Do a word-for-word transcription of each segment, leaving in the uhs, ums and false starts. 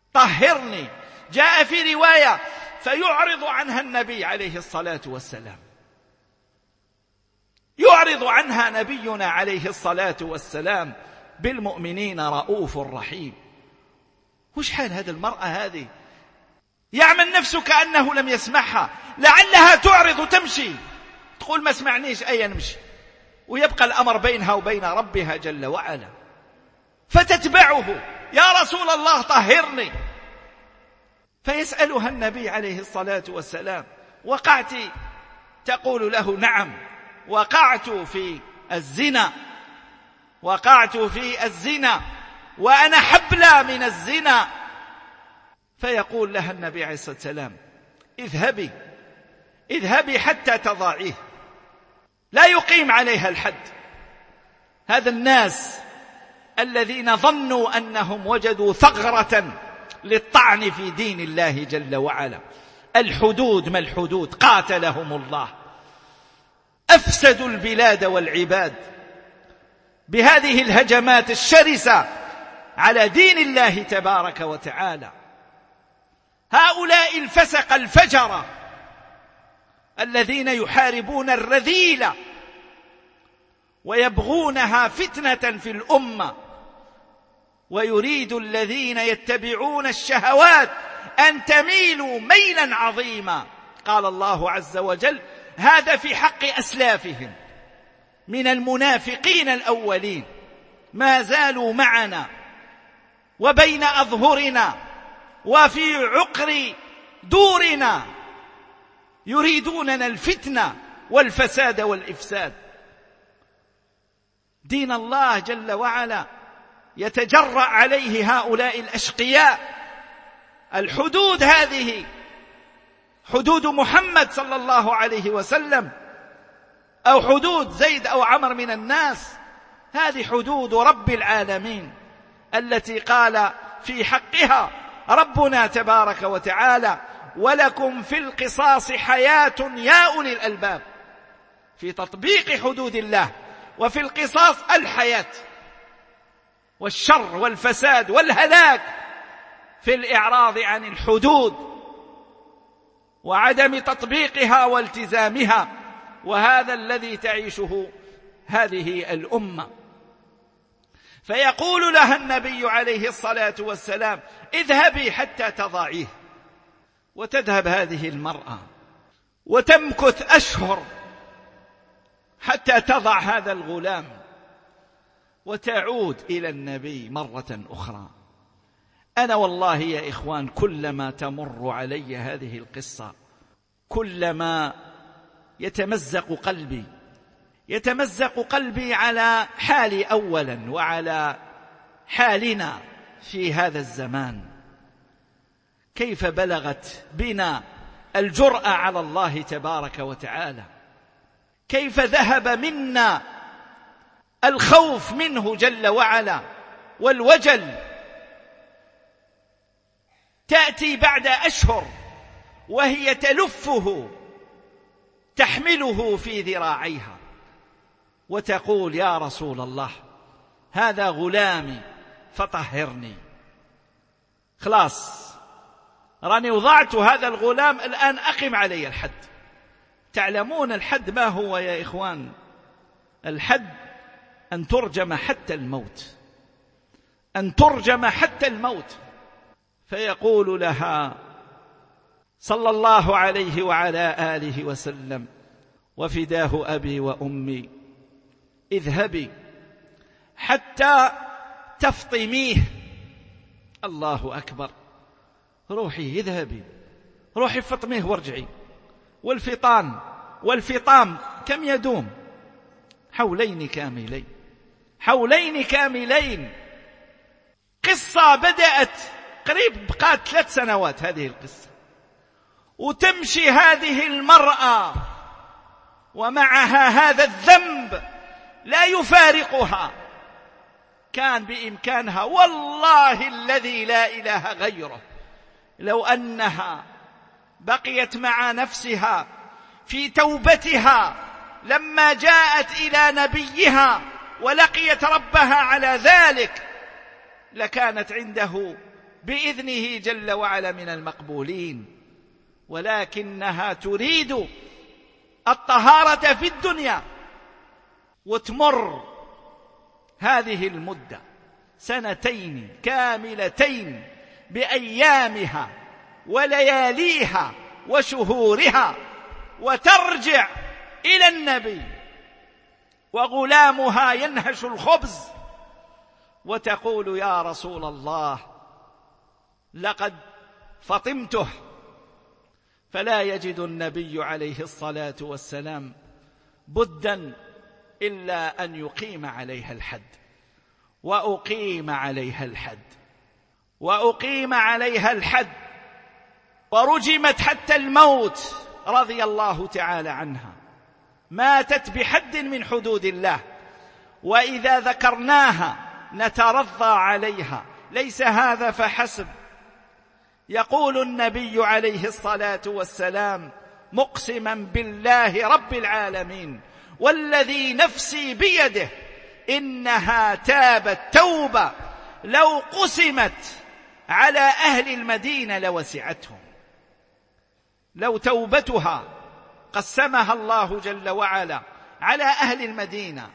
طهرني. جاء في رواية فيعرض عنها النبي عليه الصلاة والسلام، يعرض عنها نبينا عليه الصلاة والسلام: بالمؤمنين رؤوف رحيم. وش حال هذه المرأة هذه؟ يعمل نفسه كأنه لم يسمعها، لعلها تعرض تمشي، تقول ما سمعنيش، أي نمشي، ويبقى الأمر بينها وبين ربها جل وعلا. فتتبعه: يا رسول الله طهرني. فيسألها النبي عليه الصلاة والسلام: وقعت؟ تقول له: نعم، وقعت في الزنا، وقعت في الزنا وأنا حبلى من الزنا. فيقول لها النبي عليه الصلاة والسلام: اذهبي اذهبي حتى تضاعيه. لا يقيم عليها الحد. هذا الناس الذين ظنوا أنهم وجدوا ثغرة للطعن في دين الله جل وعلا. الحدود ما الحدود؟ قاتلهم الله. أفسدوا البلاد والعباد بهذه الهجمات الشرسة على دين الله تبارك وتعالى. هؤلاء الفسق الفجرة الذين يحاربون الرذيلة ويبغونها فتنة في الأمة، ويريد الذين يتبعون الشهوات أن تميلوا ميلا عظيما. قال الله عز وجل: هذا في حق أسلافهم من المنافقين الأولين، ما زالوا معنا وبين أظهرنا وفي عقر دورنا، يريدوننا الفتنة والفساد والإفساد. دين الله جل وعلا يتجرأ عليه هؤلاء الأشقياء. الحدود هذه حدود محمد صلى الله عليه وسلم، أو حدود زيد أو عمر من الناس، هذه حدود رب العالمين التي قال في حقها ربنا تبارك وتعالى: ولكم في القصاص حياة يا أولي الألباب. في تطبيق حدود الله وفي القصاص الحياة، والشر والفساد والهلاك في الإعراض عن الحدود وعدم تطبيقها والتزامها. وهذا الذي تعيشه هذه الأمة. فيقول لها النبي عليه الصلاة والسلام: اذهبي حتى تضاعيه. وتذهب هذه المرأة وتمكث أشهر حتى تضع هذا الغلام، وتعود إلى النبي مرة أخرى. أنا والله يا إخوان كلما تمر علي هذه القصة كلما يتمزق قلبي يتمزق قلبي على حالي أولا وعلى حالنا في هذا الزمان. كيف بلغت بنا الجرأة على الله تبارك وتعالى، كيف ذهب منا الخوف منه جل وعلا والوجل. تأتي بعد أشهر وهي تلفه تحمله في ذراعيها وتقول: يا رسول الله هذا غلامي فطهرني. خلاص راني وضعت هذا الغلام، الآن أقم علي الحد. تعلمون الحد ما هو يا إخوان؟ الحد أن ترجم حتى الموت، أن ترجم حتى الموت. فيقول لها صلى الله عليه وعلى آله وسلم: وفداه أبي وأمي اذهبي حتى تفطميه. الله أكبر. روحي اذهبي، روحي فطميه وارجعي. والفطام والفطام كم يدوم؟ حولين كاملين، حولين كاملين. قصة بدأت قريب بقات ثلاث سنوات هذه القصة، وتمشي هذه المرأة ومعها هذا الذنب لا يفارقها. كان بإمكانها والله الذي لا إله غيره لو أنها بقيت مع نفسها في توبتها لما جاءت إلى نبيها ولقيت ربها على ذلك، لكانت عنده بإذنه جل وعلا من المقبولين، ولكنها تريد الطهارة في الدنيا، وتمر هذه المدة سنتين كاملتين بأيامها ولياليها وشهورها، وترجع إلى النبي وغلامها ينهش الخبز وتقول: يا رسول الله لقد فطمته. فلا يجد النبي عليه الصلاة والسلام بدا إلا أن يقيم عليها الحد، وأقيم عليها الحد وأقيم عليها الحد ورجمت حتى الموت رضي الله تعالى عنها. ماتت بحد من حدود الله، وإذا ذكرناها نترضى عليها. ليس هذا فحسب، يقول النبي عليه الصلاة والسلام مقسما بالله رب العالمين والذي نفسي بيده إنها تابت توبة لو قسمت على أهل المدينة لوسعتهم. لو توبتها قسمها الله جل وعلا على أهل المدينة،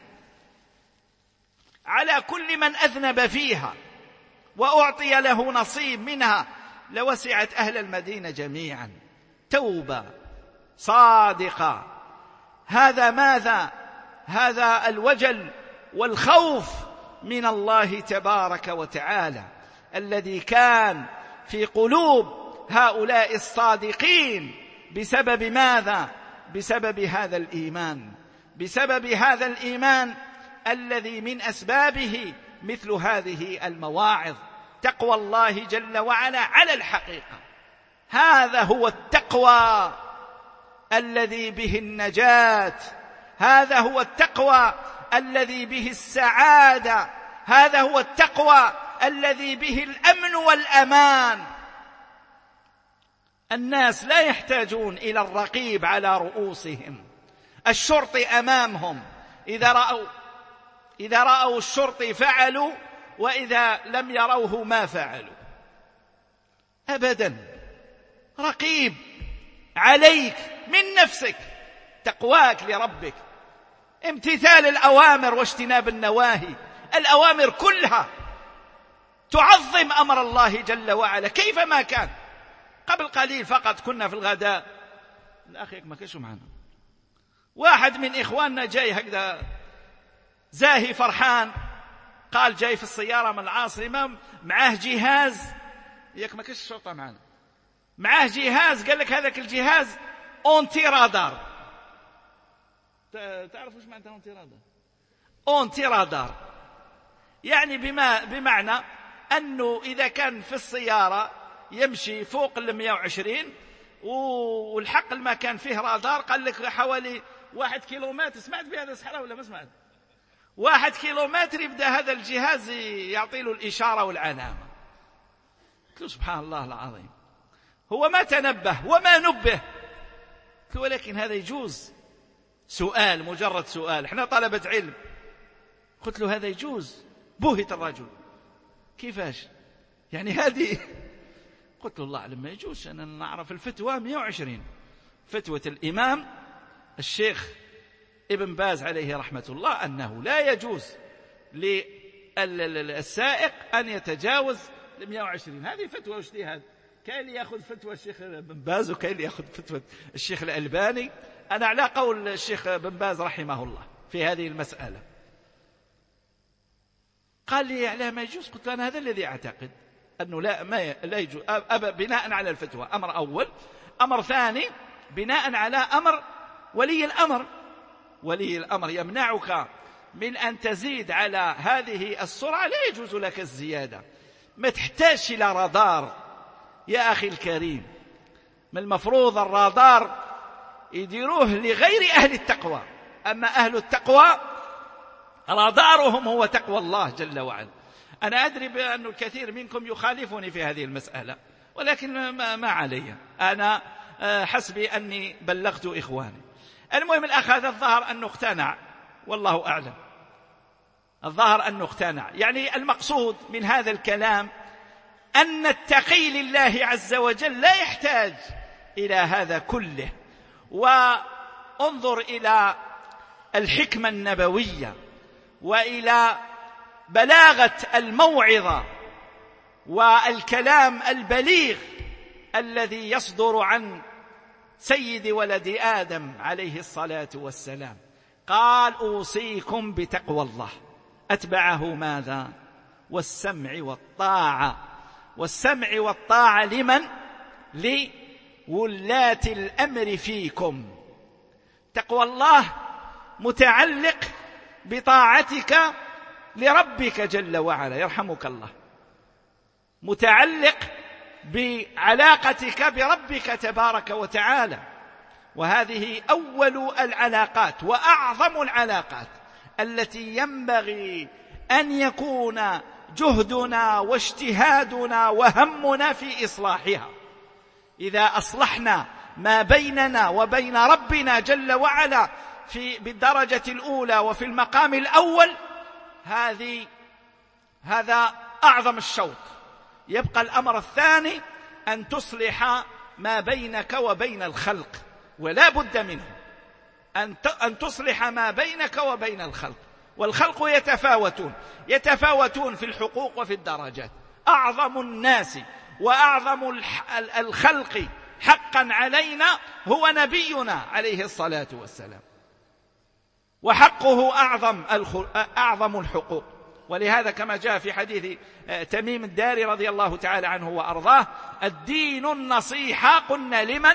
على كل من أذنب فيها وأعطي له نصيب منها، لوسعت أهل المدينة جميعا. توبة صادقة. هذا ماذا؟ هذا الوجل والخوف من الله تبارك وتعالى الذي كان في قلوب هؤلاء الصادقين. بسبب ماذا؟ بسبب هذا الإيمان، بسبب هذا الإيمان الذي من أسبابه مثل هذه المواعظ. تقوى الله جل وعلا على الحقيقة، هذا هو التقوى الذي به النجاة، هذا هو التقوى الذي به السعادة، هذا هو التقوى الذي به الأمن والأمان. الناس لا يحتاجون إلى الرقيب على رؤوسهم، الشرطي أمامهم، إذا رأوا إذا رأوا الشرطي فعلوا، وإذا لم يروه ما فعلوا أبدا. رقيب عليك من نفسك، تقواك لربك، امتثال الأوامر واجتناب النواهي. الأوامر كلها تعظم أمر الله جل وعلا كيفما كان. قبل قليل فقط كنا في الغداء، الأخ ما كانش معنا، واحد من إخواننا جاي هكذا زاهي فرحان، قال جاي في السيارة من العاصمة معاه جهاز، ياك ما كانش الشرطة معنا، معاه جهاز، قال لك هذاك الجهاز أونتي رادار. تعرف وش معنى أونتي رادار؟ أونتي رادار يعني بما بمعنى أنه إذا كان في السيارة يمشي فوق المئة وعشرين والحق المكان فيه رادار، قال لك حوالي واحد كيلومتر. سمعت بهذا السحرة ولا ما سمعت؟ واحد كيلومتر يبدأ هذا الجهاز يعطي له الإشارة والعلامة. قلت له سبحان الله العظيم، هو ما تنبه وما نبه. ولكن هذا يجوز؟ سؤال، مجرد سؤال، احنا طلبة علم. قلت له هذا يجوز؟ بهت الرجل، كيفاش يعني هذه؟ قلت له الله أعلم ما يجوز، أنا نعرف الفتوى مئة وعشرين، فتوى الإمام الشيخ ابن باز عليه رحمة الله أنه لا يجوز للسائق أن يتجاوز مئة وعشرين. هذه فتوى واجتهاد، كاين اللي يأخذ فتوى الشيخ ابن باز وكاين اللي يأخذ فتوى الشيخ الألباني. أنا على قول الشيخ ابن باز رحمه الله في هذه المسألة. قال لي لا ما يجوز. قلت له أنا هذا الذي أعتقد أنه لا ما لا يجوز، أبا بناء على الفتوى. أمر أول. أمر ثاني بناء على أمر ولي الأمر. ولي الأمر يمنعك من أن تزيد على هذه السرعة، لا يجوز لك الزيادة. ما تحتاج إلى رادار يا أخي الكريم. من المفروض الرادار يديروه لغير أهل التقوى، أما أهل التقوى رادارهم هو تقوى الله جل وعلا. أنا أدري بأن الكثير منكم يخالفني في هذه المسألة، ولكن ما, ما علي، أنا حسبي أني بلغت إخواني. المهم الأخ هذا الظاهر أنه اقتنع، والله أعلم، الظاهر أنه اقتنع. يعني المقصود من هذا الكلام أن التقي لله عز وجل لا يحتاج إلى هذا كله. وانظر إلى الحكمة النبوية وإلى بلاغة الموعظة والكلام البليغ الذي يصدر عن سيد ولد آدم عليه الصلاة والسلام. قال: أوصيكم بتقوى الله. أتبعه ماذا؟ والسمع والطاعة. والسمع والطاعة لمن؟ لولاة الأمر فيكم. تقوى الله متعلق بطاعتك لربك جل وعلا، يرحمك الله، متعلق بعلاقتك بربك تبارك وتعالى، وهذه أول العلاقات وأعظم العلاقات التي ينبغي أن يكون جهدنا واجتهادنا وهمنا في إصلاحها. إذا أصلحنا ما بيننا وبين ربنا جل وعلا في بالدرجة الأولى وفي المقام الأول، هذه هذا أعظم الشوط. يبقى الأمر الثاني أن تصلح ما بينك وبين الخلق، ولا بد منه أن تصلح ما بينك وبين الخلق. والخلق يتفاوتون يتفاوتون في الحقوق وفي الدرجات. أعظم الناس وأعظم الخلق حقا علينا هو نبينا عليه الصلاة والسلام، وحقه أعظم أعظم الحقوق. ولهذا كما جاء في حديث تميم الداري رضي الله تعالى عنه وأرضاه: الدين النصيحة. قلنا لمن؟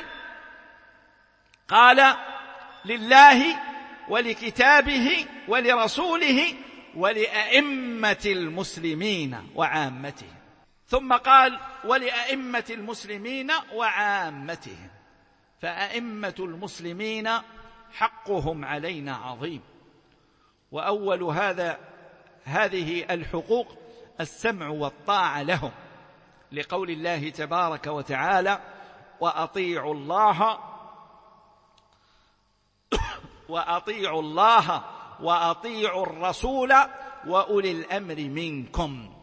قال: لله ولكتابه ولرسوله ولأئمة المسلمين وعامتهم. ثم قال: ولأئمة المسلمين وعامتهم. فأئمة المسلمين حقهم علينا عظيم، وأول هذا هذه الحقوق السمع والطاعة لهم، لقول الله تبارك وتعالى: وأطيعوا الله وأطيعوا الله وأطيعوا الرسول وأولي الأمر منكم.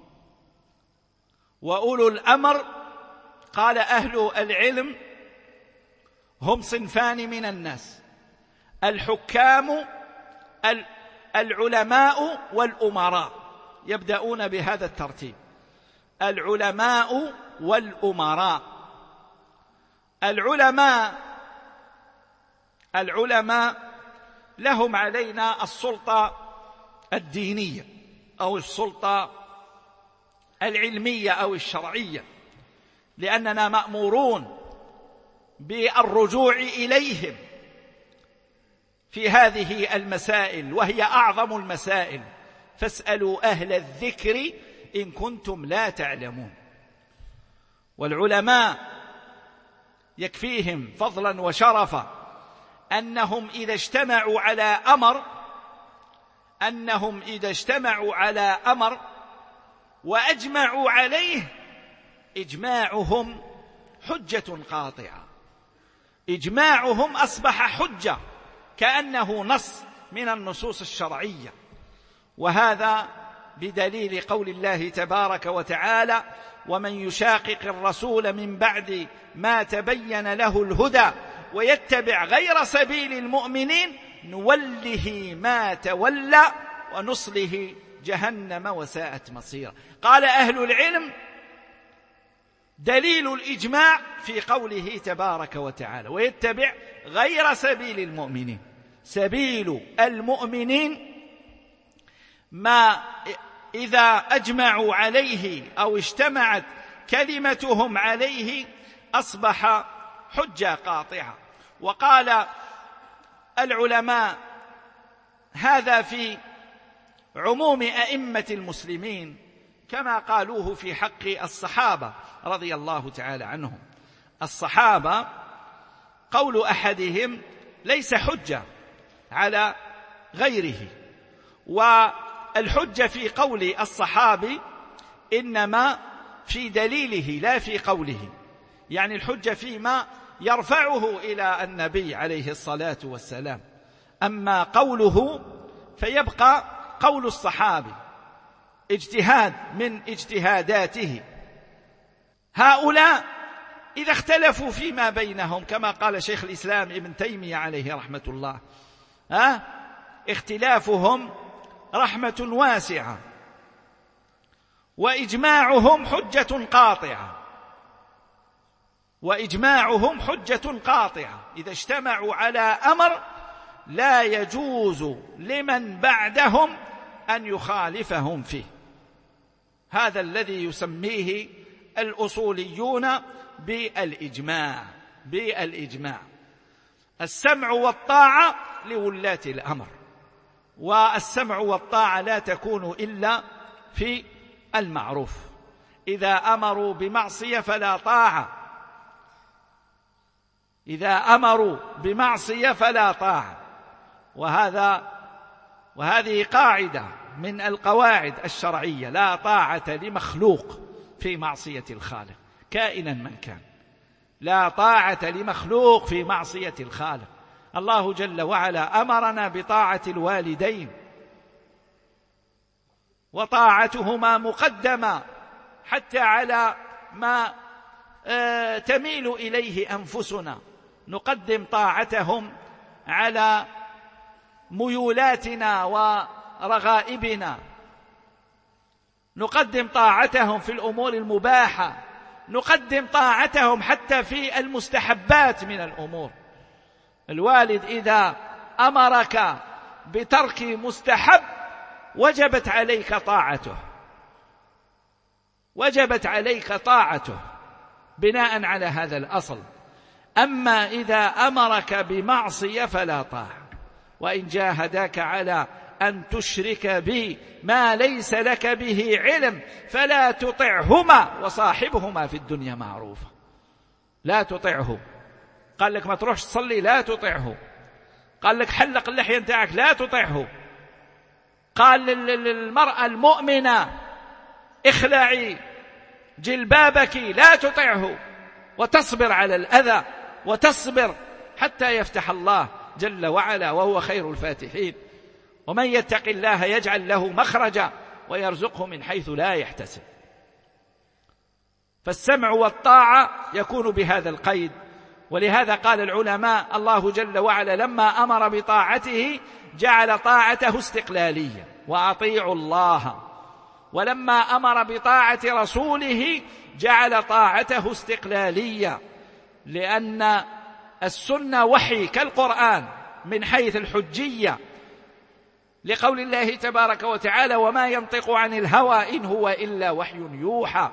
وأولو الأمر قال أهل العلم هم صنفان من الناس: الحكام العلماء والأمراء. يبدأون بهذا الترتيب: العلماء والأمراء. العلماء العلماء لهم علينا السلطة الدينية أو السلطة العلمية أو الشرعية، لأننا مأمورون بالرجوع إليهم في هذه المسائل، وهي أعظم المسائل. فاسألوا أهل الذكر إن كنتم لا تعلمون. والعلماء يكفيهم فضلا وشرفا أنهم إذا اجتمعوا على أمر أنهم إذا اجتمعوا على أمر وأجمعوا عليه، إجماعهم حجة قاطعة. إجماعهم أصبح حجة كأنه نص من النصوص الشرعية. وهذا بدليل قول الله تبارك وتعالى: ومن يشاقق الرسول من بعد ما تبين له الهدى ويتبع غير سبيل المؤمنين نوله ما تولى ونصله جهنم وساءت مصيرا. قال أهل العلم: دليل الإجماع في قوله تبارك وتعالى: ويتبع غير سبيل المؤمنين. سبيل المؤمنين ما إذا أجمعوا عليه أو اجتمعت كلمتهم عليه أصبح حجة قاطعة. وقال العلماء هذا في عموم أئمة المسلمين، كما قالوه في حق الصحابة رضي الله تعالى عنهم. الصحابة قول أحدهم ليس حجة على غيره، والحجة في قول الصحابي إنما في دليله لا في قوله، يعني الحجة فيما يرفعه إلى النبي عليه الصلاة والسلام. أما قوله فيبقى قول الصحابي اجتهاد من اجتهاداته، هؤلاء إذا اختلفوا فيما بينهم كما قال شيخ الإسلام ابن تيمية عليه رحمة الله، ها اختلافهم رحمة واسعة وإجماعهم حجة قاطعة، وإجماعهم حجة قاطعة. إذا اجتمعوا على أمر لا يجوز لمن بعدهم أن يخالفهم فيه. هذا الذي يسميه الأصوليون بالإجماع. بالإجماع السمع والطاعة لولاة الأمر، والسمع والطاعة لا تكون إلا في المعروف. إذا أمروا بمعصية فلا طاعة، إذا أمروا بمعصية فلا طاعة. وهذا وهذه قاعدة من القواعد الشرعية: لا طاعة لمخلوق في معصية الخالق كائنا من كان. لا طاعة لمخلوق في معصية الخالق. الله جل وعلا أمرنا بطاعة الوالدين، وطاعتهما مقدمة حتى على ما آه تميل إليه أنفسنا، نقدم طاعتهم على ميولاتنا ورغائبنا، نقدم طاعتهم في الأمور المباحة، نقدم طاعتهم حتى في المستحبات من الأمور. الوالد إذا أمرك بترك مستحب وجبت عليك طاعته، وجبت عليك طاعته بناء على هذا الأصل. أما إذا أمرك بمعصية فلا طاعة. وإن جاهداك على أن تشرك بي ما ليس لك به علم فلا تطعهما وصاحبهما في الدنيا معروفا. لا تطعه. قال لك ما تروحش تصلي، لا تطعه. قال لك حلق اللحية نتاعك، لا تطعه. قال للمرأة المؤمنة اخلعي جلبابك، لا تطعه، وتصبر على الأذى وتصبر حتى يفتح الله جل وعلا وهو خير الفاتحين. ومن يتق الله يجعل له مخرجا ويرزقه من حيث لا يحتسب. فالسمع والطاعة يكون بهذا القيد. ولهذا قال العلماء: الله جل وعلا لما أمر بطاعته جعل طاعته استقلالية، وأطيعوا الله. ولما أمر بطاعة رسوله جعل طاعته استقلالية، لأن السنة وحي كالقرآن من حيث الحجية، لقول الله تبارك وتعالى: وما ينطق عن الهوى إن هو إلا وحي يوحى.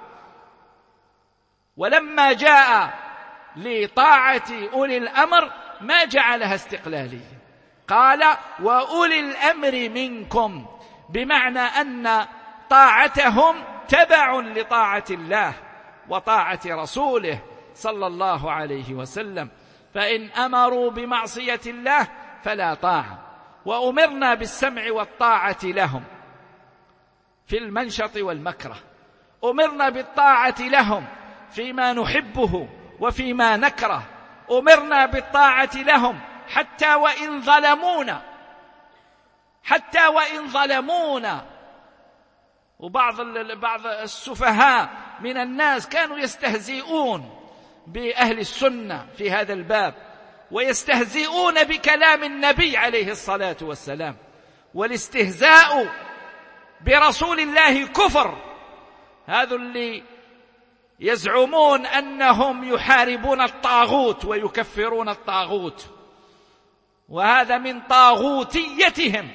ولما جاء لطاعة أولي الأمر ما جعلها استقلالية، قال: وأولي الأمر منكم، بمعنى أن طاعتهم تبع لطاعة الله وطاعة رسوله صلى الله عليه وسلم. فإن أمروا بمعصية الله فلا طاعة. وأمرنا بالسمع والطاعة لهم في المنشط والمكره، أمرنا بالطاعة لهم فيما نحبه وفيما نكره، أمرنا بالطاعة لهم حتى وإن ظلمونا، حتى وإن ظلمونا. وبعض بعض السفهاء من الناس كانوا يستهزئون بأهل السنة في هذا الباب، ويستهزئون بكلام النبي عليه الصلاة والسلام. والاستهزاء برسول الله كفر. هذا اللي يزعمون أنهم يحاربون الطاغوت ويكفرون الطاغوت، وهذا من طاغوتيتهم.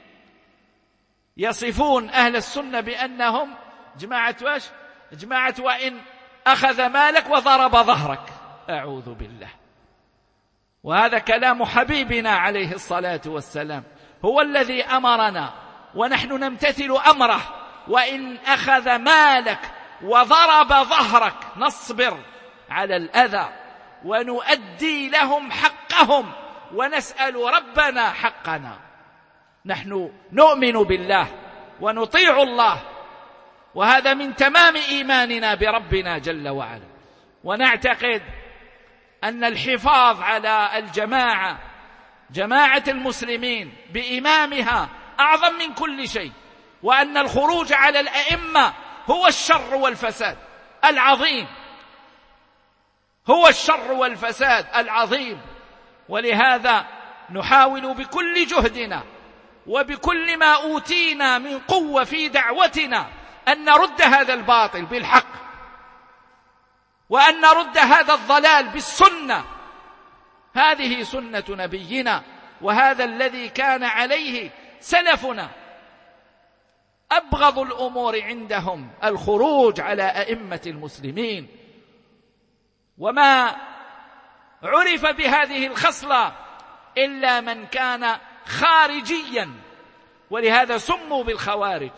يصفون أهل السنة بأنهم جماعة واش؟ جماعة وإن أخذ مالك وضرب ظهرك. أعوذ بالله. وهذا كلام حبيبنا عليه الصلاة والسلام، هو الذي أمرنا ونحن نمتثل أمره: وإن أخذ مالك وضرب ظهرك نصبر على الأذى ونؤدي لهم حقهم ونسأل ربنا حقنا. نحن نؤمن بالله ونطيع الله، وهذا من تمام إيماننا بربنا جل وعلا. ونعتقد أن الحفاظ على الجماعة، جماعة المسلمين بإمامها، أعظم من كل شيء، وأن الخروج على الأئمة هو الشر والفساد العظيم هو الشر والفساد العظيم. ولهذا نحاول بكل جهدنا وبكل ما أوتينا من قوة في دعوتنا أن نرد هذا الباطل بالحق، وأن نرد هذا الضلال بالسنة. هذه سنة نبينا، وهذا الذي كان عليه سلفنا. أبغض الأمور عندهم الخروج على أئمة المسلمين، وما عرف بهذه الخصلة إلا من كان خارجيا، ولهذا سموا بالخوارج.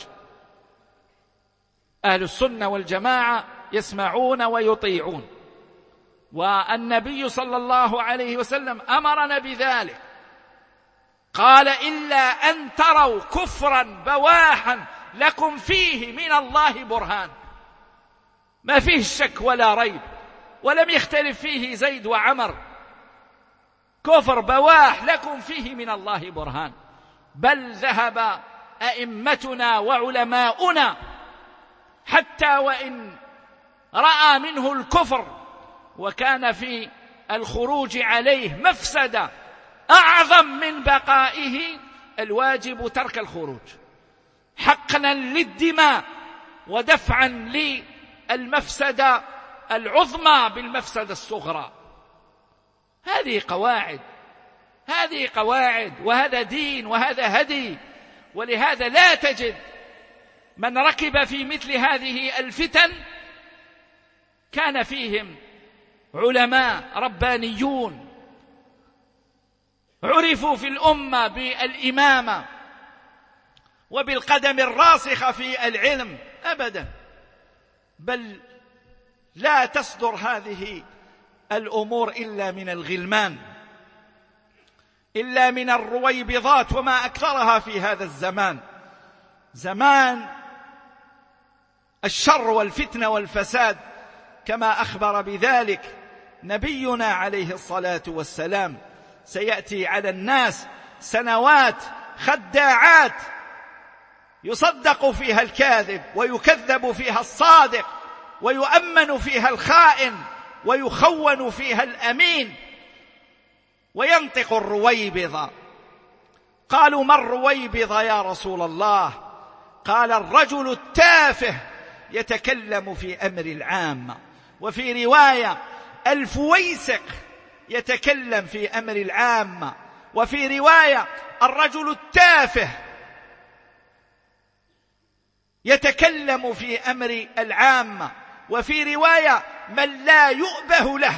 أهل السنة والجماعة يسمعون ويطيعون، والنبي صلى الله عليه وسلم أمرنا بذلك، قال: إلا أن تروا كفرا بواحا لكم فيه من الله برهان. ما فيه شك ولا ريب، ولم يختلف فيه زيد وعمر، كفر بواح لكم فيه من الله برهان. بل ذهب أئمتنا وعلماؤنا حتى وإن رأى منه الكفر وكان في الخروج عليه مفسدة أعظم من بقائه، الواجب ترك الخروج حقنا للدماء ودفعا للمفسدة العظمى بالمفسدة الصغرى. هذه قواعد، هذه قواعد، وهذا دين، وهذا هدي. ولهذا لا تجد من ركب في مثل هذه الفتن كان فيهم علماء ربانيون عرفوا في الأمة بالإمامة وبالقدم الراسخة في العلم أبدا. بل لا تصدر هذه الأمور إلا من الغلمان، إلا من الرويبضات، وما أكثرها في هذا الزمان، زمان الشر والفتنة والفساد، كما أخبر بذلك نبينا عليه الصلاة والسلام. سيأتي على الناس سنوات خداعات يصدق فيها الكاذب ويكذب فيها الصادق، ويؤمن فيها الخائن ويخون فيها الأمين، وينطق الرويبضة. قالوا: ما الرويبضة يا رسول الله؟ قال: الرجل التافه يتكلم في أمر العامة. وفي رواية: الفويسق يتكلم في أمر العامة. وفي رواية: الرجل التافه يتكلم في أمر العامة. وفي رواية: من لا يؤبه له،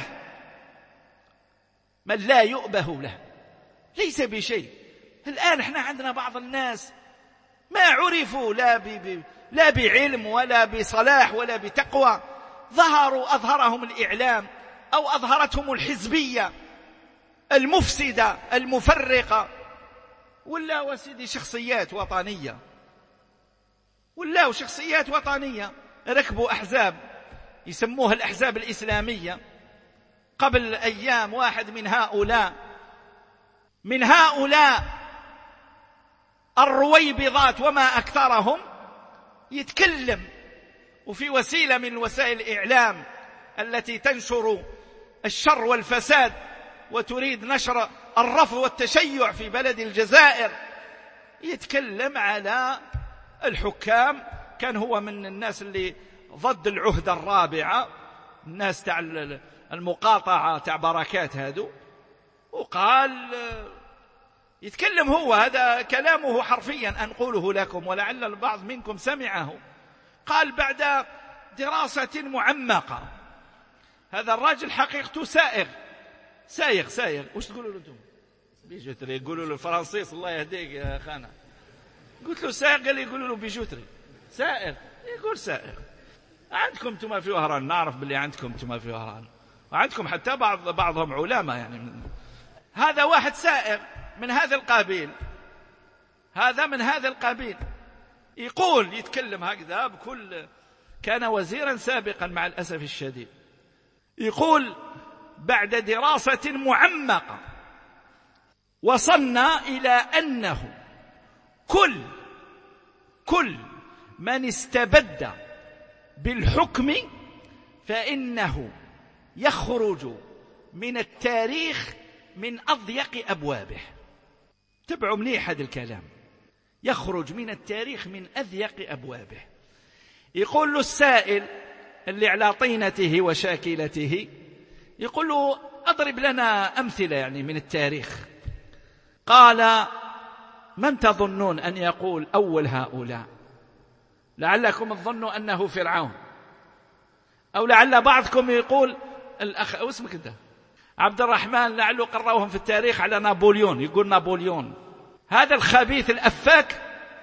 من لا يؤبه له، ليس بشيء. الآن احنا عندنا بعض الناس ما عرفوا لا, ب... لا بعلم ولا بصلاح ولا بتقوى، ظهروا أظهرهم الإعلام أو أظهرتهم الحزبية المفسدة المفرقة، ولا وسيدي شخصيات وطنية، ولا شخصيات وطنية ركبوا أحزاب يسموها الأحزاب الإسلامية. قبل أيام واحد من هؤلاء من هؤلاء الرويبضات وما أكثرهم يتكلم، وفي وسيلة من وسائل الإعلام التي تنشر الشر والفساد وتريد نشر الرفض والتشيع في بلد الجزائر، يتكلم على الحكام. كان هو من الناس اللي ضد العهدة الرابعة، الناس تاع المقاطعة تاع بركات هادو، وقال يتكلم هو، هذا كلامه حرفيا أنقله لكم ولعل البعض منكم سمعه. قال: بعد دراسة معمقة، هذا الراجل حقيقته سائغ سايغ سايغ وش تقولوا له انتم؟ بيجوتري. يقولوا له الفرنسيس الله يهديك يا خانة. قلت له سائغ، قال يقولوا له بيجوتري. سائغ يقول سائغ. عندكم انتم في وهران، نعرف باللي عندكم انتم في وهران، وعندكم حتى بعض بعضهم علماء يعني من... هذا واحد سائغ من هذا القابيل، هذا من هذا القابيل يقول يتكلم هكذا بكل. كان وزيرا سابقا مع الأسف الشديد. يقول: بعد دراسة معمقة وصلنا إلى أنه كل كل من استبد بالحكم فإنه يخرج من التاريخ من أضيق أبوابه. تبعوا مليح هذا الكلام، يخرج من التاريخ من أضيق أبوابه. يقول له السائل اللي على طينته وشاكلته، يقول له أضرب لنا أمثلة يعني من التاريخ. قال: من تظنون أن يقول أول هؤلاء؟ لعلكم تظنوا أنه فرعون، أو لعل بعضكم يقول الأخ اسمك أنت عبد الرحمن، لعله قرأوهم في التاريخ على نابليون، يقول نابليون. هذا الخبيث الأفاك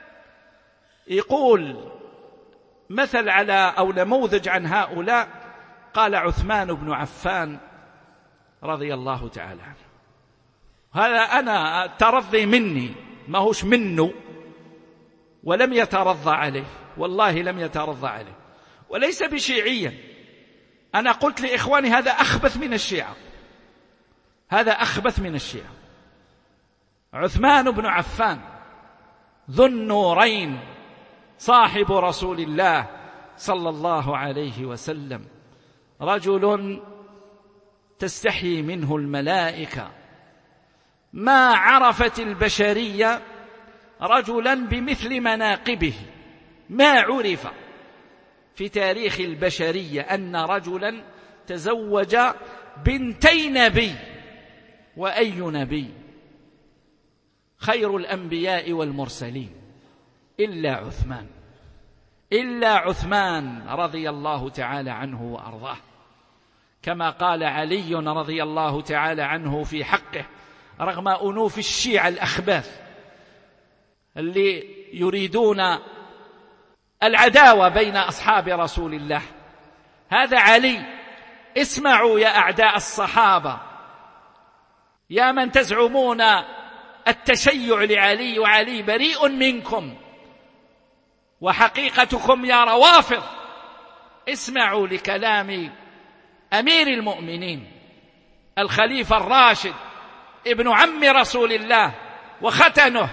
يقول مثل على أو نموذج عن هؤلاء، قال عثمان بن عفان رضي الله تعالى عنه. هذا أنا ترضي مني، ما هوش منه، ولم يترضى عليه، والله لم يترضى عليه، وليس بشيعيا. أنا قلت لإخواني هذا أخبث من الشيعة، هذا أخبث من الشيعة. عثمان بن عفان ذو النورين صاحب رسول الله صلى الله عليه وسلم، رجل تستحيي منه الملائكة، ما عرفت البشرية رجلا بمثل مناقبه، ما عرف في تاريخ البشرية أن رجلا تزوج بنتي نبي. وأي نبي؟ خير الأنبياء والمرسلين، إلا عثمان، إلا عثمان رضي الله تعالى عنه وأرضاه، كما قال علي رضي الله تعالى عنه في حقه، رغم أنوف الشيعة الأخباث اللي يريدون العداوة بين أصحاب رسول الله، هذا علي. اسمعوا يا أعداء الصحابة، يا من تزعمون التشيع لعلي وعلي بريء منكم، وحقيقتكم يا روافض، اسمعوا لكلام أمير المؤمنين الخليفة الراشد ابن عم رسول الله وختنه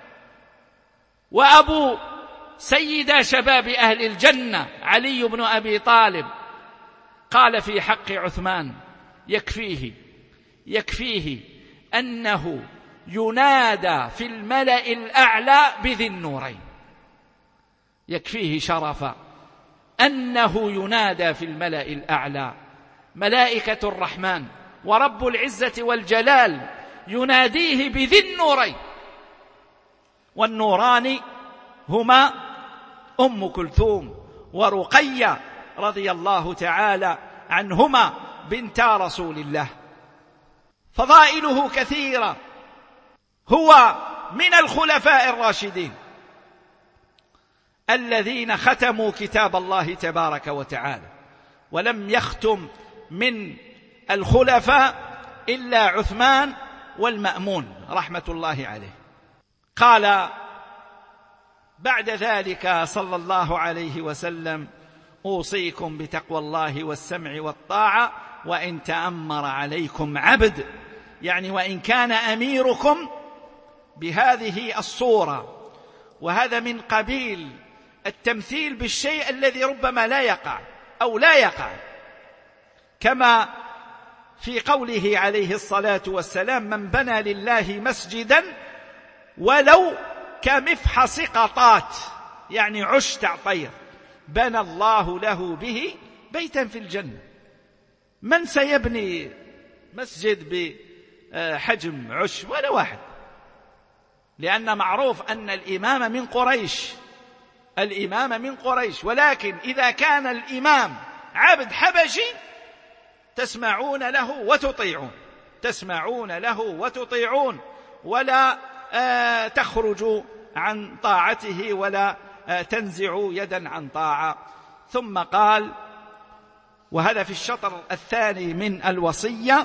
وأبو سيد شباب أهل الجنة علي بن أبي طالب. قال في حق عثمان: يكفيه يكفيه أنه ينادى في الملأ الأعلى بذي النورين، يكفيه شرفا أنه ينادى في الملأ الأعلى، ملائكة الرحمن ورب العزة والجلال يناديه بذي النورين، والنوران هما أم كلثوم ورقية رضي الله تعالى عنهما بنتا رسول الله. فضائله كثيرة، هو من الخلفاء الراشدين الذين ختموا كتاب الله تبارك وتعالى، ولم يختم من الخلفاء إلا عثمان والمأمون رحمة الله عليه. قال بعد ذلك صلى الله عليه وسلم: أوصيكم بتقوى الله والسمع والطاعة وإن تأمر عليكم عبد، يعني وإن كان أميركم بهذه الصورة. وهذا من قبيل التمثيل بالشيء الذي ربما لا يقع أو لا يقع، كما في قوله عليه الصلاة والسلام: من بنى لله مسجدا ولو كمفحص قطات، يعني عش تعطير، بنى الله له به بيتا في الجنة. من سيبني مسجد بحجم عش؟ ولا واحد، لأن معروف أن الإمام من قريش، الإمام من قريش. ولكن إذا كان الإمام عبد حبشي تسمعون له وتطيعون، تسمعون له وتطيعون، ولا آه تخرجوا عن طاعته، ولا آه تنزعوا يدا عن طاعة. ثم قال، وهذا في الشطر الثاني من الوصية: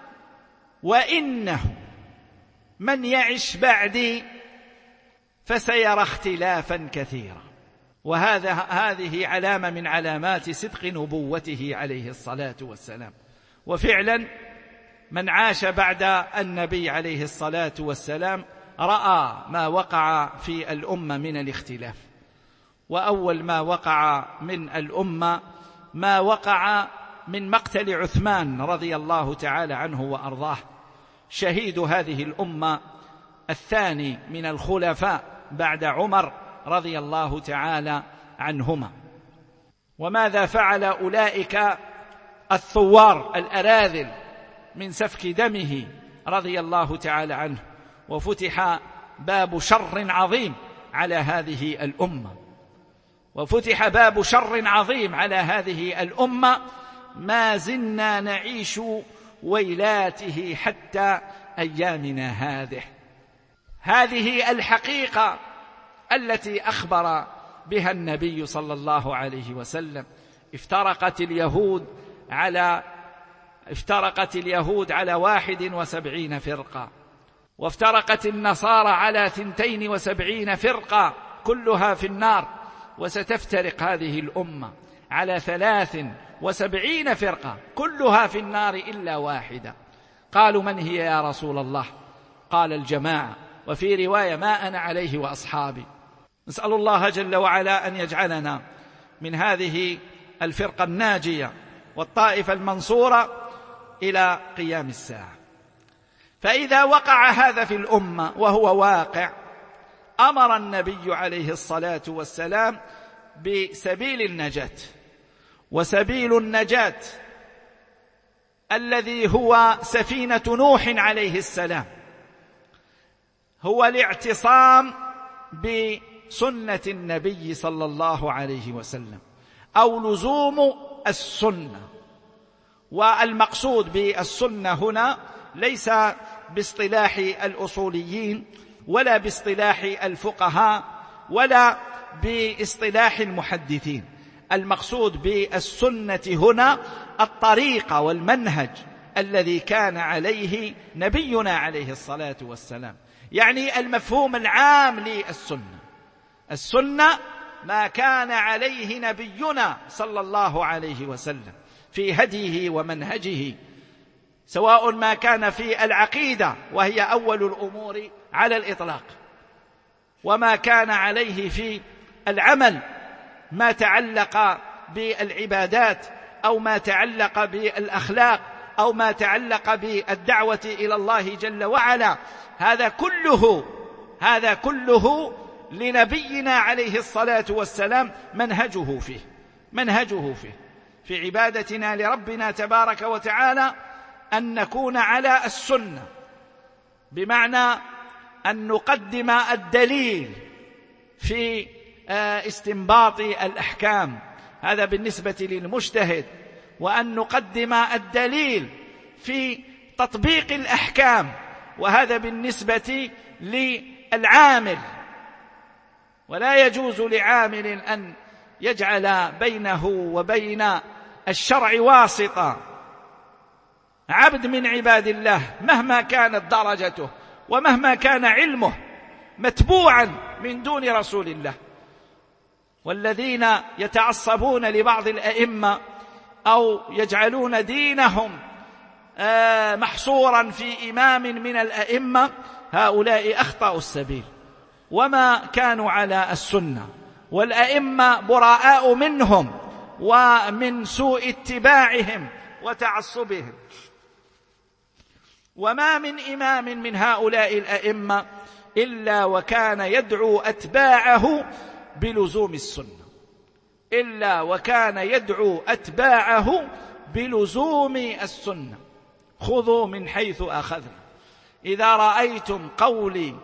وإنه من يعش بعدي فسيرى اختلافا كثيرا. وهذا هذه علامة من علامات صدق نبوته عليه الصلاة والسلام. وفعلا من عاش بعد النبي عليه الصلاة والسلام رأى ما وقع في الأمة من الاختلاف. وأول ما وقع من الأمة ما وقع من مقتل عثمان رضي الله تعالى عنه وأرضاه، شهيد هذه الأمة الثاني من الخلفاء بعد عمر رضي الله تعالى عنهما. وماذا فعل أولئك الثوار الأراذل من سفك دمه رضي الله تعالى عنه؟ وفتح باب شر عظيم على هذه الأمة، وفتح باب شر عظيم على هذه الأمة ما زلنا نعيش ويلاته حتى أيامنا هذه. هذه الحقيقة التي أخبر بها النبي صلى الله عليه وسلم. افترقت اليهود على افترقت اليهود على واحد وسبعين فرقة، وافترقت النصارى على ثنتين وسبعين فرقة كلها في النار، وستفترق هذه الأمة على ثلاث وسبعين فرقة كلها في النار إلا واحدة. قالوا من هي يا رسول الله؟ قال الجماعة، وفي رواية ما أنا عليه وأصحابي. نسأل الله جل وعلا أن يجعلنا من هذه الفرقة الناجية والطائفة المنصورة إلى قيام الساعة. فإذا وقع هذا في الأمة وهو واقع، أمر النبي عليه الصلاة والسلام بسبيل النجاة، وسبيل النجاة الذي هو سفينة نوح عليه السلام هو الاعتصام بسنة النبي صلى الله عليه وسلم، أو لزوم السنة. والمقصود بالسنة هنا ليس باصطلاح الأصوليين ولا باصطلاح الفقهاء ولا باصطلاح المحدثين. المقصود بالسنة هنا الطريقة والمنهج الذي كان عليه نبينا عليه الصلاة والسلام، يعني المفهوم العام للسنة. السنة ما كان عليه نبينا صلى الله عليه وسلم في هديه ومنهجه، سواء ما كان في العقيدة وهي أول الأمور على الإطلاق، وما كان عليه في العمل ما تعلق بالعبادات، أو ما تعلق بالأخلاق، أو ما تعلق بالدعوة إلى الله جل وعلا. هذا كله هذا كله لنبينا عليه الصلاة والسلام منهجه فيه منهجه فيه في عبادتنا لربنا تبارك وتعالى أن نكون على السنة، بمعنى أن نقدم الدليل في استنباط الأحكام، هذا بالنسبة للمجتهد، وأن نقدم الدليل في تطبيق الأحكام، وهذا بالنسبة للعامل. ولا يجوز لعامل أن يجعل بينه وبين الشرع واسطة. عبد من عباد الله مهما كانت درجته ومهما كان علمه متبوعا من دون رسول الله. والذين يتعصبون لبعض الأئمة أو يجعلون دينهم محصورا في إمام من الأئمة، هؤلاء أخطأوا السبيل وما كانوا على السنة، والأئمة براء منهم ومن سوء اتباعهم وتعصبهم. وما من إمام من هؤلاء الأئمة إلا وكان يدعو أتباعه بلزوم السنة إلا وكان يدعو أتباعه بلزوم السنة. خذوا من حيث أخذنا. إذا رأيتم قولي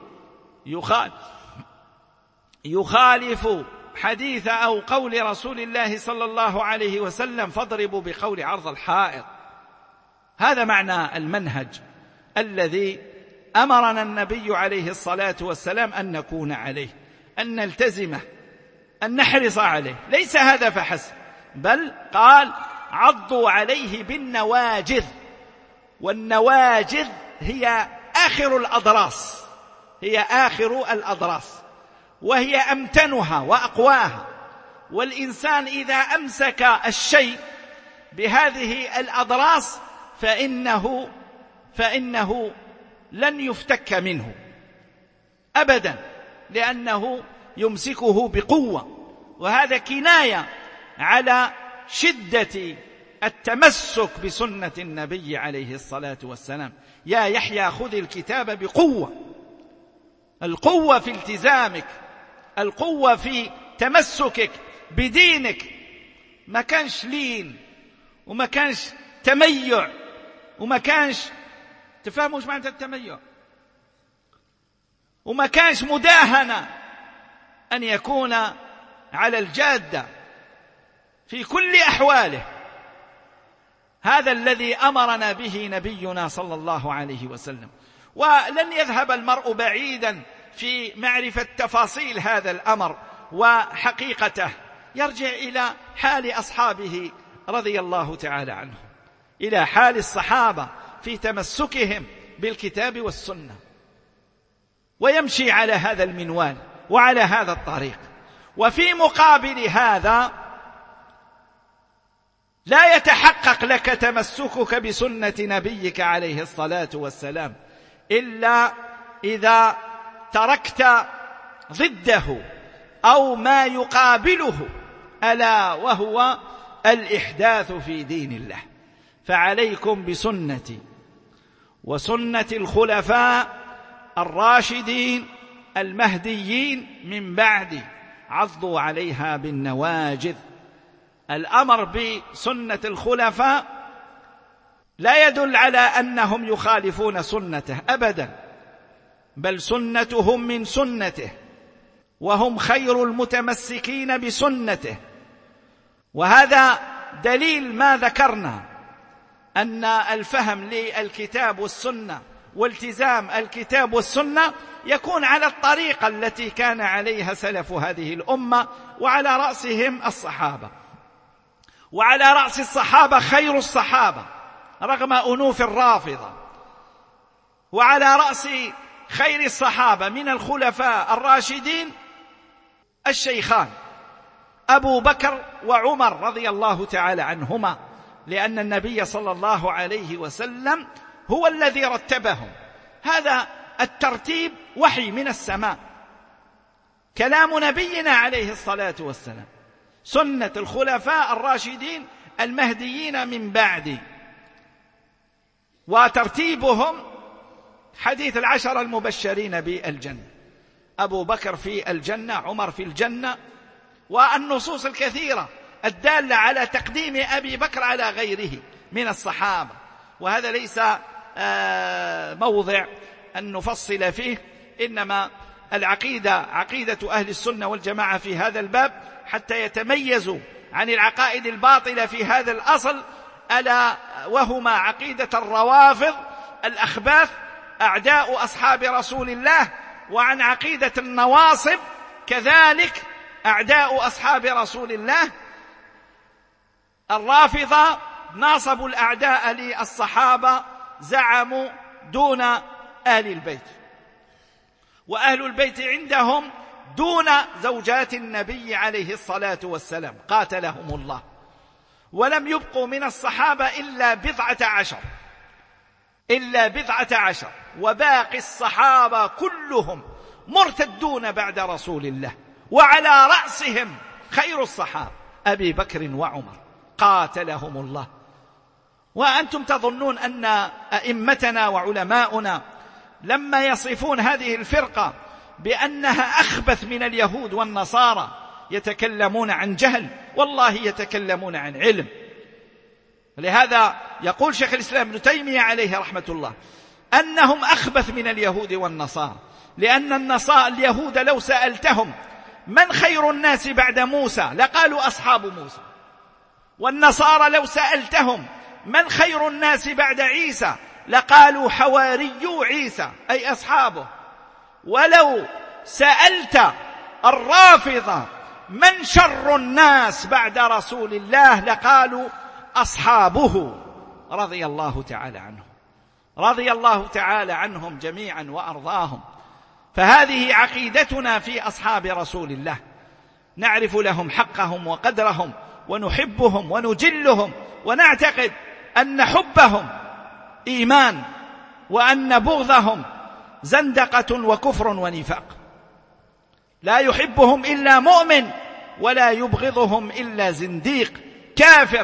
يخالف حديث أو قول رسول الله صلى الله عليه وسلم فاضربوا بقول عرض الحائط. هذا معنى المنهج الذي أمرنا النبي عليه الصلاة والسلام أن نكون عليه، أن نلتزمه، أن نحرص عليه. ليس هذا فحسب، بل قال عضوا عليه بالنواجذ، والنواجذ هي آخر الأضراس هي آخر الأضراس وهي أمتنها وأقواها. والإنسان إذا أمسك الشيء بهذه الأضراس فإنه فإنه لن يفتك منه أبدا، لأنه يمسكه بقوة. وهذا كناية على شدة التمسك بسنة النبي عليه الصلاة والسلام. يا يحيى خذ الكتاب بقوة، القوة في التزامك، القوة في تمسكك بدينك. ما كانش لين، وما كانش تميع، وما كانش، تفهموا ايش معنى التميع، وما كانش مداهنة، أن يكون على الجادة في كل أحواله. هذا الذي أمرنا به نبينا صلى الله عليه وسلم. ولن يذهب المرء بعيدا في معرفة تفاصيل هذا الأمر وحقيقته، يرجع إلى حال أصحابه رضي الله تعالى عنهم، إلى حال الصحابة في تمسكهم بالكتاب والسنة، ويمشي على هذا المنوال وعلى هذا الطريق. وفي مقابل هذا لا يتحقق لك تمسكك بسنة نبيك عليه الصلاة والسلام إلا إذا تركت ضده أو ما يقابله، ألا وهو الإحداث في دين الله. فعليكم بسنتي وسنة الخلفاء الراشدين المهديين من بعدي، عضوا عليها بالنواجذ. الأمر بسنة الخلفاء لا يدل على أنهم يخالفون سنته أبدا، بل سنتهم من سنته، وهم خير المتمسكين بسنته. وهذا دليل ما ذكرنا، أن الفهم للكتاب والسنة والتزام الكتاب والسنة يكون على الطريقة التي كان عليها سلف هذه الأمة، وعلى رأسهم الصحابة، وعلى رأس الصحابة خير الصحابة رغم أنوف الرافضة، وعلى رأس خير الصحابة من الخلفاء الراشدين الشيخان أبو بكر وعمر رضي الله تعالى عنهما، لأن النبي صلى الله عليه وسلم هو الذي رتبهم. هذا الترتيب وحي من السماء، كلام نبينا عليه الصلاة والسلام، سنة الخلفاء الراشدين المهديين من بعد، وترتيبهم حديث العشر المبشرين بالجنة، أبو بكر في الجنة، عمر في الجنة، والنصوص الكثيرة الدالة على تقديم أبي بكر على غيره من الصحابة. وهذا ليس موضع أن نفصل فيه، إنما العقيدة عقيدة أهل السنة والجماعة في هذا الباب حتى يتميزوا عن العقائد الباطلة في هذا الأصل، ألا وهما عقيدة الروافض الأخباث أعداء أصحاب رسول الله، وعن عقيدة النواصب كذلك أعداء أصحاب رسول الله. الرافضة ناصبوا الأعداء للصحابة، زعموا دون أهل البيت، وأهل البيت عندهم دون زوجات النبي عليه الصلاة والسلام قاتلهم الله. ولم يبقوا من الصحابة إلا بضعة عشر إلا بضعة عشر وباقي الصحابة كلهم مرتدون بعد رسول الله، وعلى رأسهم خير الصحابة أبي بكر وعمر قاتلهم الله. وأنتم تظنون أن أئمتنا وعلماؤنا لما يصفون هذه الفرقة بأنها أخبث من اليهود والنصارى يتكلمون عن جهل؟ والله يتكلمون عن علم. لهذا يقول شيخ الإسلام ابن تيمية عليه رحمة الله أنهم أخبث من اليهود والنصارى، لأن النصارى اليهود لو سألتهم من خير الناس بعد موسى لقالوا أصحاب موسى، والنصارى لو سألتهم من خير الناس بعد عيسى لقالوا حواريو عيسى أي أصحابه. ولو سألت الرافضة من شر الناس بعد رسول الله لقالوا أصحابه رضي الله تعالى عنهم، رضي الله تعالى عنهم جميعا وأرضاهم. فهذه عقيدتنا في أصحاب رسول الله، نعرف لهم حقهم وقدرهم، ونحبهم ونجلهم، ونعتقد أن حبهم إيمان، وأن بغضهم زندقة وكفر ونفاق. لا يحبهم إلا مؤمن، ولا يبغضهم إلا زنديق كافر،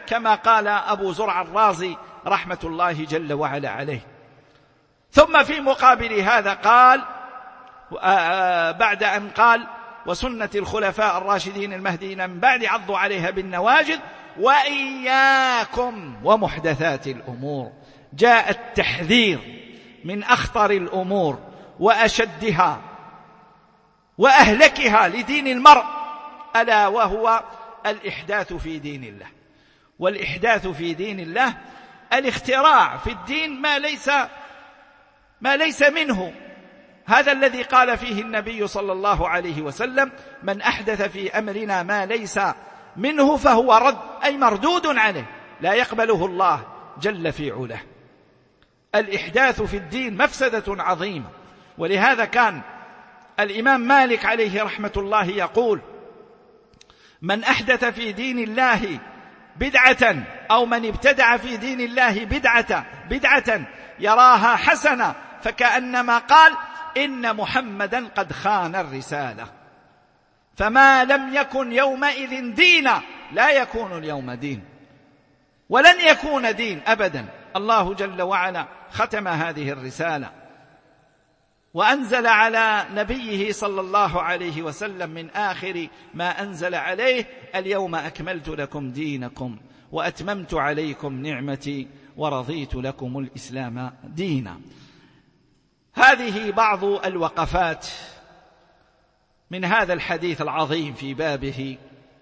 كما قال أبو زرع الرازي رحمة الله جل وعلا عليه. ثم في مقابل هذا قال بعد أن قال وسنة الخلفاء الراشدين المهديين من بعد عضوا عليها بالنواجذ وإياكم ومحدثات الأمور، جاء التحذير من أخطر الأمور وأشدها وأهلكها لدين المرء، ألا وهو الإحداث في دين الله. والإحداث في دين الله الاختراع في الدين ما ليس ما ليس منه. هذا الذي قال فيه النبي صلى الله عليه وسلم: من أحدث في أمرنا ما ليس منه فهو رد، أي مردود عليه، لا يقبله الله جل في علاه. الإحداث في الدين مفسدة عظيمة. ولهذا كان الإمام مالك عليه رحمة الله يقول: من أحدث في دين الله بدعة أو من ابتدع في دين الله بدعة بدعة يراها حسنة فكأنما قال إن محمدا قد خان الرسالة، فما لم يكن يومئذ دينا لا يكون اليوم دين، ولن يكون دين أبدا. الله جل وعلا ختم هذه الرسالة وأنزل على نبيه صلى الله عليه وسلم من آخر ما أنزل عليه: اليوم أكملت لكم دينكم وأتممت عليكم نعمتي ورضيت لكم الإسلام دينا. هذه بعض الوقفات من هذا الحديث العظيم في بابه،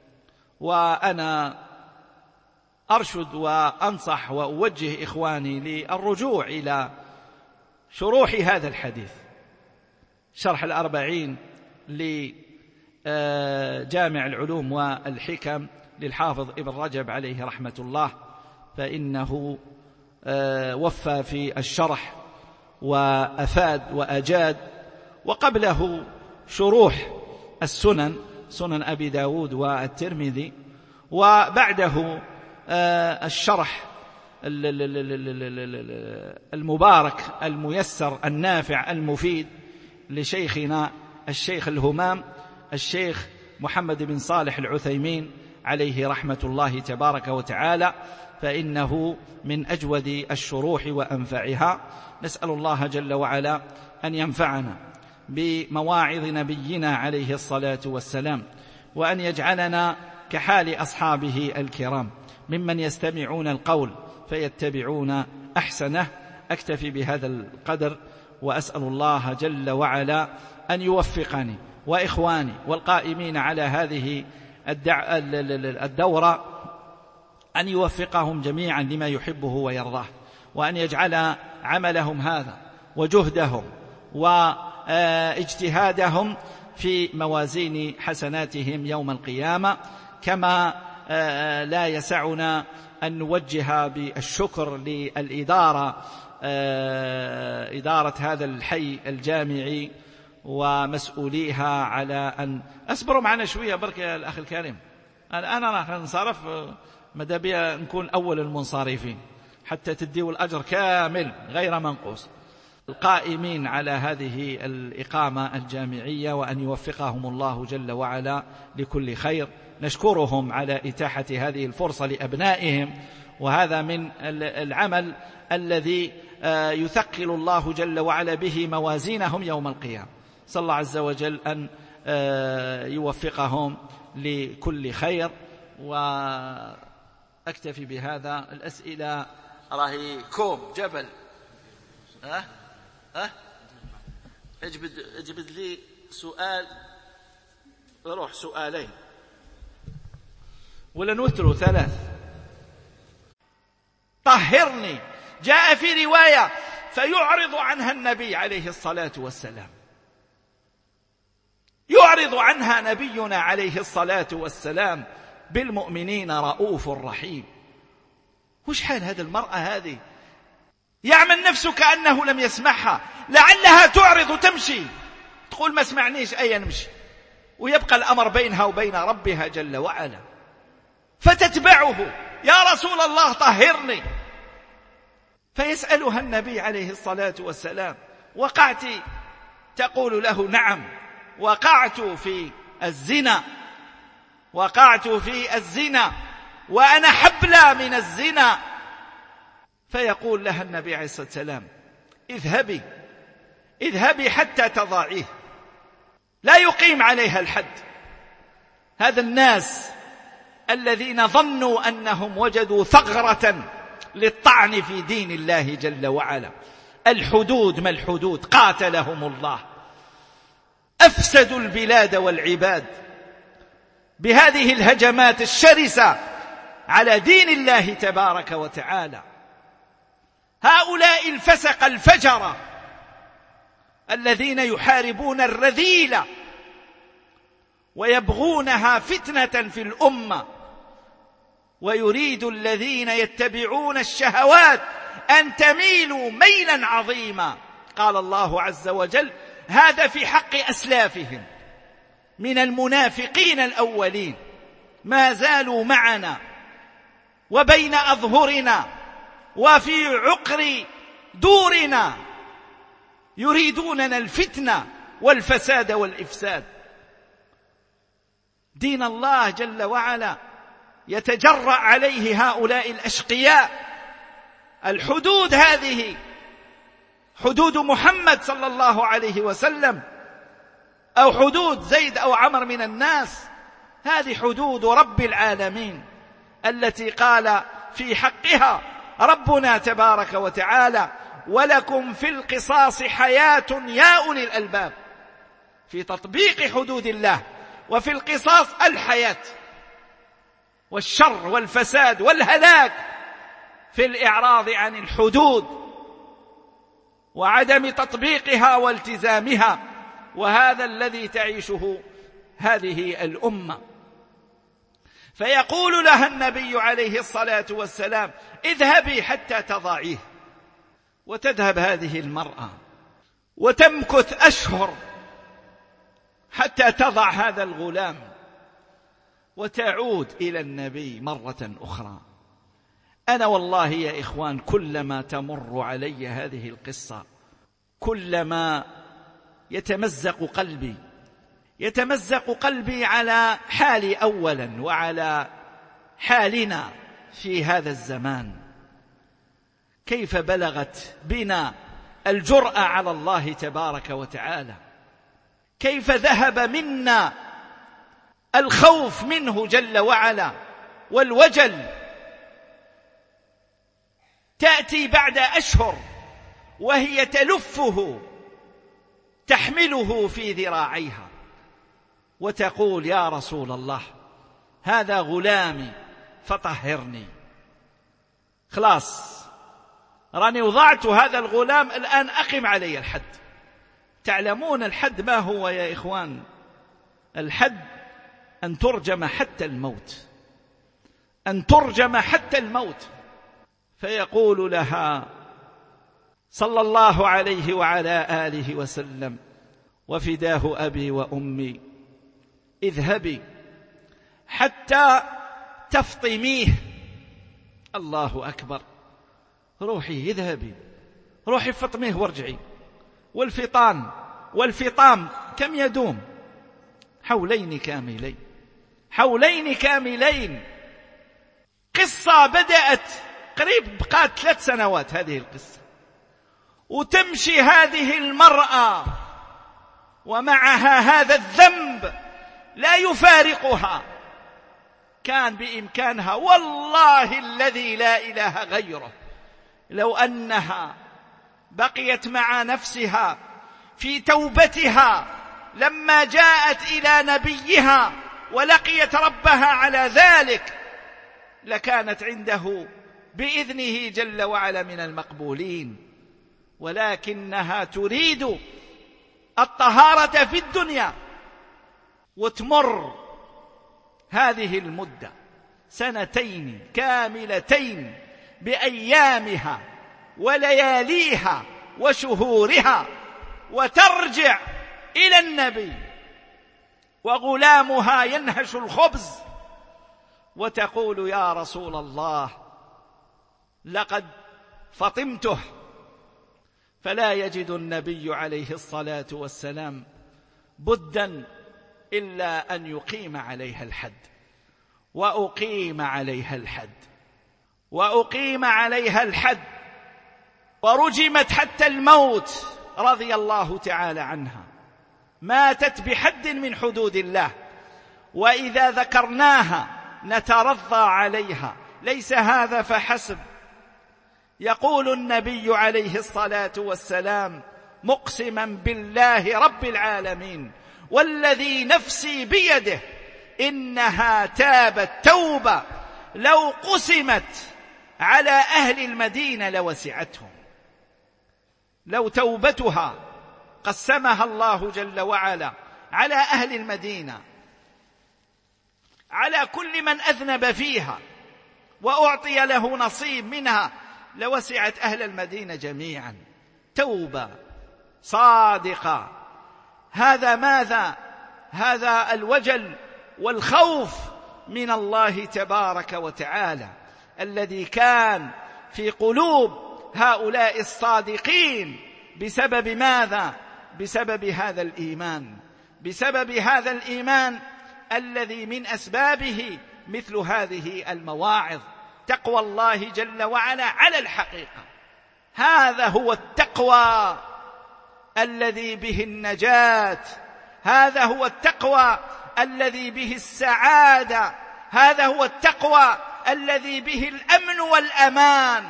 وأنا أرشد وأنصح وأوجه إخواني للرجوع إلى شروح هذا الحديث، شرح الأربعين لجامع العلوم والحكم للحافظ ابن رجب عليه رحمة الله، فإنه وفى في الشرح وأفاد وأجاد. وقبله شروح السنن، سنن أبي داود والترمذي، وبعده الشرح المبارك الميسر النافع المفيد لشيخنا الشيخ الهمام الشيخ محمد بن صالح العثيمين عليه رحمة الله تبارك وتعالى، فإنه من أجود الشروح وأنفعها. نسأل الله جل وعلا أن ينفعنا بمواعظ نبينا عليه الصلاة والسلام، وأن يجعلنا كحال أصحابه الكرام ممن يستمعون القول فيتبعون أحسنه. أكتفي بهذا القدر، وأسأل الله جل وعلا أن يوفقني وإخواني والقائمين على هذه الدورة أن يوفقهم جميعا لما يحبه ويرضاه، وأن يجعل عملهم هذا وجهدهم واجتهادهم في موازين حسناتهم يوم القيامة. كما لا يسعنا أن نوجه بالشكر للإدارة إدارة هذا الحي الجامعي ومسؤوليها على أن أصبروا معنا شوية بركة يا الأخ الكريم. الآن راح ننصرف مدابيا نكون أول المنصرفين حتى تديوا الأجر كامل غير منقوص. القائمين على هذه الإقامة الجامعية وأن يوفقهم الله جل وعلا لكل خير، نشكرهم على إتاحة هذه الفرصة لأبنائهم، وهذا من العمل الذي يثقل الله جل وعلا به موازينهم يوم القيامة. صلى الله عز وجل أن يوفقهم لكل خير. وأكتفي بهذا. الأسئلة راهي كوم جبل. ها ها اجبد اجبد لي سؤال، روح سؤالين ولا نوتروا ثلاث. طهرني جاء في رواية فيعرض عنها النبي عليه الصلاة والسلام، يعرض عنها نبينا عليه الصلاة والسلام: بالمؤمنين رؤوف رحيم. وش حال هذه المرأة هذه؟ يعمل نفسه كأنه لم يسمعها، لعلها تعرض تمشي تقول ما سمعنيش أي نمشي، ويبقى الأمر بينها وبين ربها جل وعلا، فتتبعه: يا رسول الله طهرني. فيسألها النبي عليه الصلاة والسلام: وقعت؟ تقول له: نعم، وقعت في الزنا، وقعت في الزنا. وأنا حبلى من الزنا. فيقول لها النبي عليه الصلاة والسلام اذهبي اذهبي حتى تضاعيه، لا يقيم عليها الحد. هذا الناس الذين ظنوا أنهم وجدوا ثغرة للطعن في دين الله جل وعلا. الحدود ما الحدود، قاتلهم الله، أفسدوا البلاد والعباد بهذه الهجمات الشرسة على دين الله تبارك وتعالى. هؤلاء الفسق الفجرة الذين يحاربون الرذيلة ويبغونها فتنة في الأمة، ويريد الذين يتبعون الشهوات أن تميلوا ميلا عظيما. قال الله عز وجل هذا في حق أسلافهم من المنافقين الأولين، ما زالوا معنا وبين أظهرنا وفي عقر دورنا، يريدوننا الفتنة والفساد والإفساد. دين الله جل وعلا يتجرأ عليه هؤلاء الأشقياء. الحدود هذه حدود محمد صلى الله عليه وسلم أو حدود زيد أو عمر من الناس، هذه حدود رب العالمين التي قال في حقها ربنا تبارك وتعالى ولكم في القصاص حياة يا أولي الألباب. في تطبيق حدود الله وفي القصاص الحياة، والشر والفساد والهلاك في الإعراض عن الحدود وعدم تطبيقها والتزامها. وهذا الذي تعيشه هذه الأمة. فيقول لها النبي عليه الصلاة والسلام اذهبي حتى تضاعيه. وتذهب هذه المرأة وتمكث أشهر حتى تضع هذا الغلام، وتعود إلى النبي مرة أخرى. أنا والله يا إخوان كلما تمر علي هذه القصة كلما يتمزق قلبي يتمزق قلبي على حالي أولا وعلى حالنا في هذا الزمان. كيف بلغت بنا الجرأة على الله تبارك وتعالى، كيف ذهب منا الخوف منه جل وعلا والوجل. تأتي بعد أشهر وهي تلفه تحمله في ذراعيها وتقول يا رسول الله هذا غلامي فطهرني. خلاص راني وضعت هذا الغلام، الآن أقم علي الحد. تعلمون الحد ما هو يا إخوان؟ الحد أن ترجم حتى الموت، أن ترجم حتى الموت. فيقول لها صلى الله عليه وعلى آله وسلم وفداه أبي وأمي اذهبي حتى تفطميه. الله أكبر. روحي اذهبي، روحي فطميه وارجعي. والفطام والفطام كم يدوم؟ حولين كاملين، حولين كاملين. قصة بدأت قريب بقات ثلاث سنوات هذه القصة، وتمشي هذه المرأة ومعها هذا الذنب لا يفارقها. كان بإمكانها والله الذي لا إله غيره لو أنها بقيت مع نفسها في توبتها لما جاءت إلى نبيها ولقيت ربها على ذلك لكانت عنده بإذنه جل وعلا من المقبولين. ولكنها تريد الطهارة في الدنيا، وتمر هذه المدة سنتين كاملتين بأيامها ولياليها وشهورها، وترجع إلى النبي وغلامها ينهش الخبز وتقول يا رسول الله لقد فطمته. فلا يجد النبي عليه الصلاة والسلام بدا إلا أن يقيم عليها الحد. وأقيم عليها الحد وأقيم عليها الحد ورجمت حتى الموت رضي الله تعالى عنها، ماتت بحد من حدود الله، وإذا ذكرناها نترضى عليها. ليس هذا فحسب، يقول النبي عليه الصلاة والسلام مقسما بالله رب العالمين والذي نفسي بيده إنها تابت توبة لو قسمت على أهل المدينة لوسعتهم. لو توبتها قسمها الله جل وعلا على أهل المدينة، على كل من أذنب فيها وأعطي له نصيب منها، لوسعت أهل المدينة جميعا. توبة صادقة. هذا ماذا؟ هذا الوجل والخوف من الله تبارك وتعالى الذي كان في قلوب هؤلاء الصادقين بسبب ماذا؟ بسبب هذا الإيمان، بسبب هذا الإيمان الذي من أسبابه مثل هذه المواعظ. تقوى الله جل وعلا على الحقيقة، هذا هو التقوى الذي به النجاة، هذا هو التقوى الذي به السعادة، هذا هو التقوى الذي به الأمن والأمان.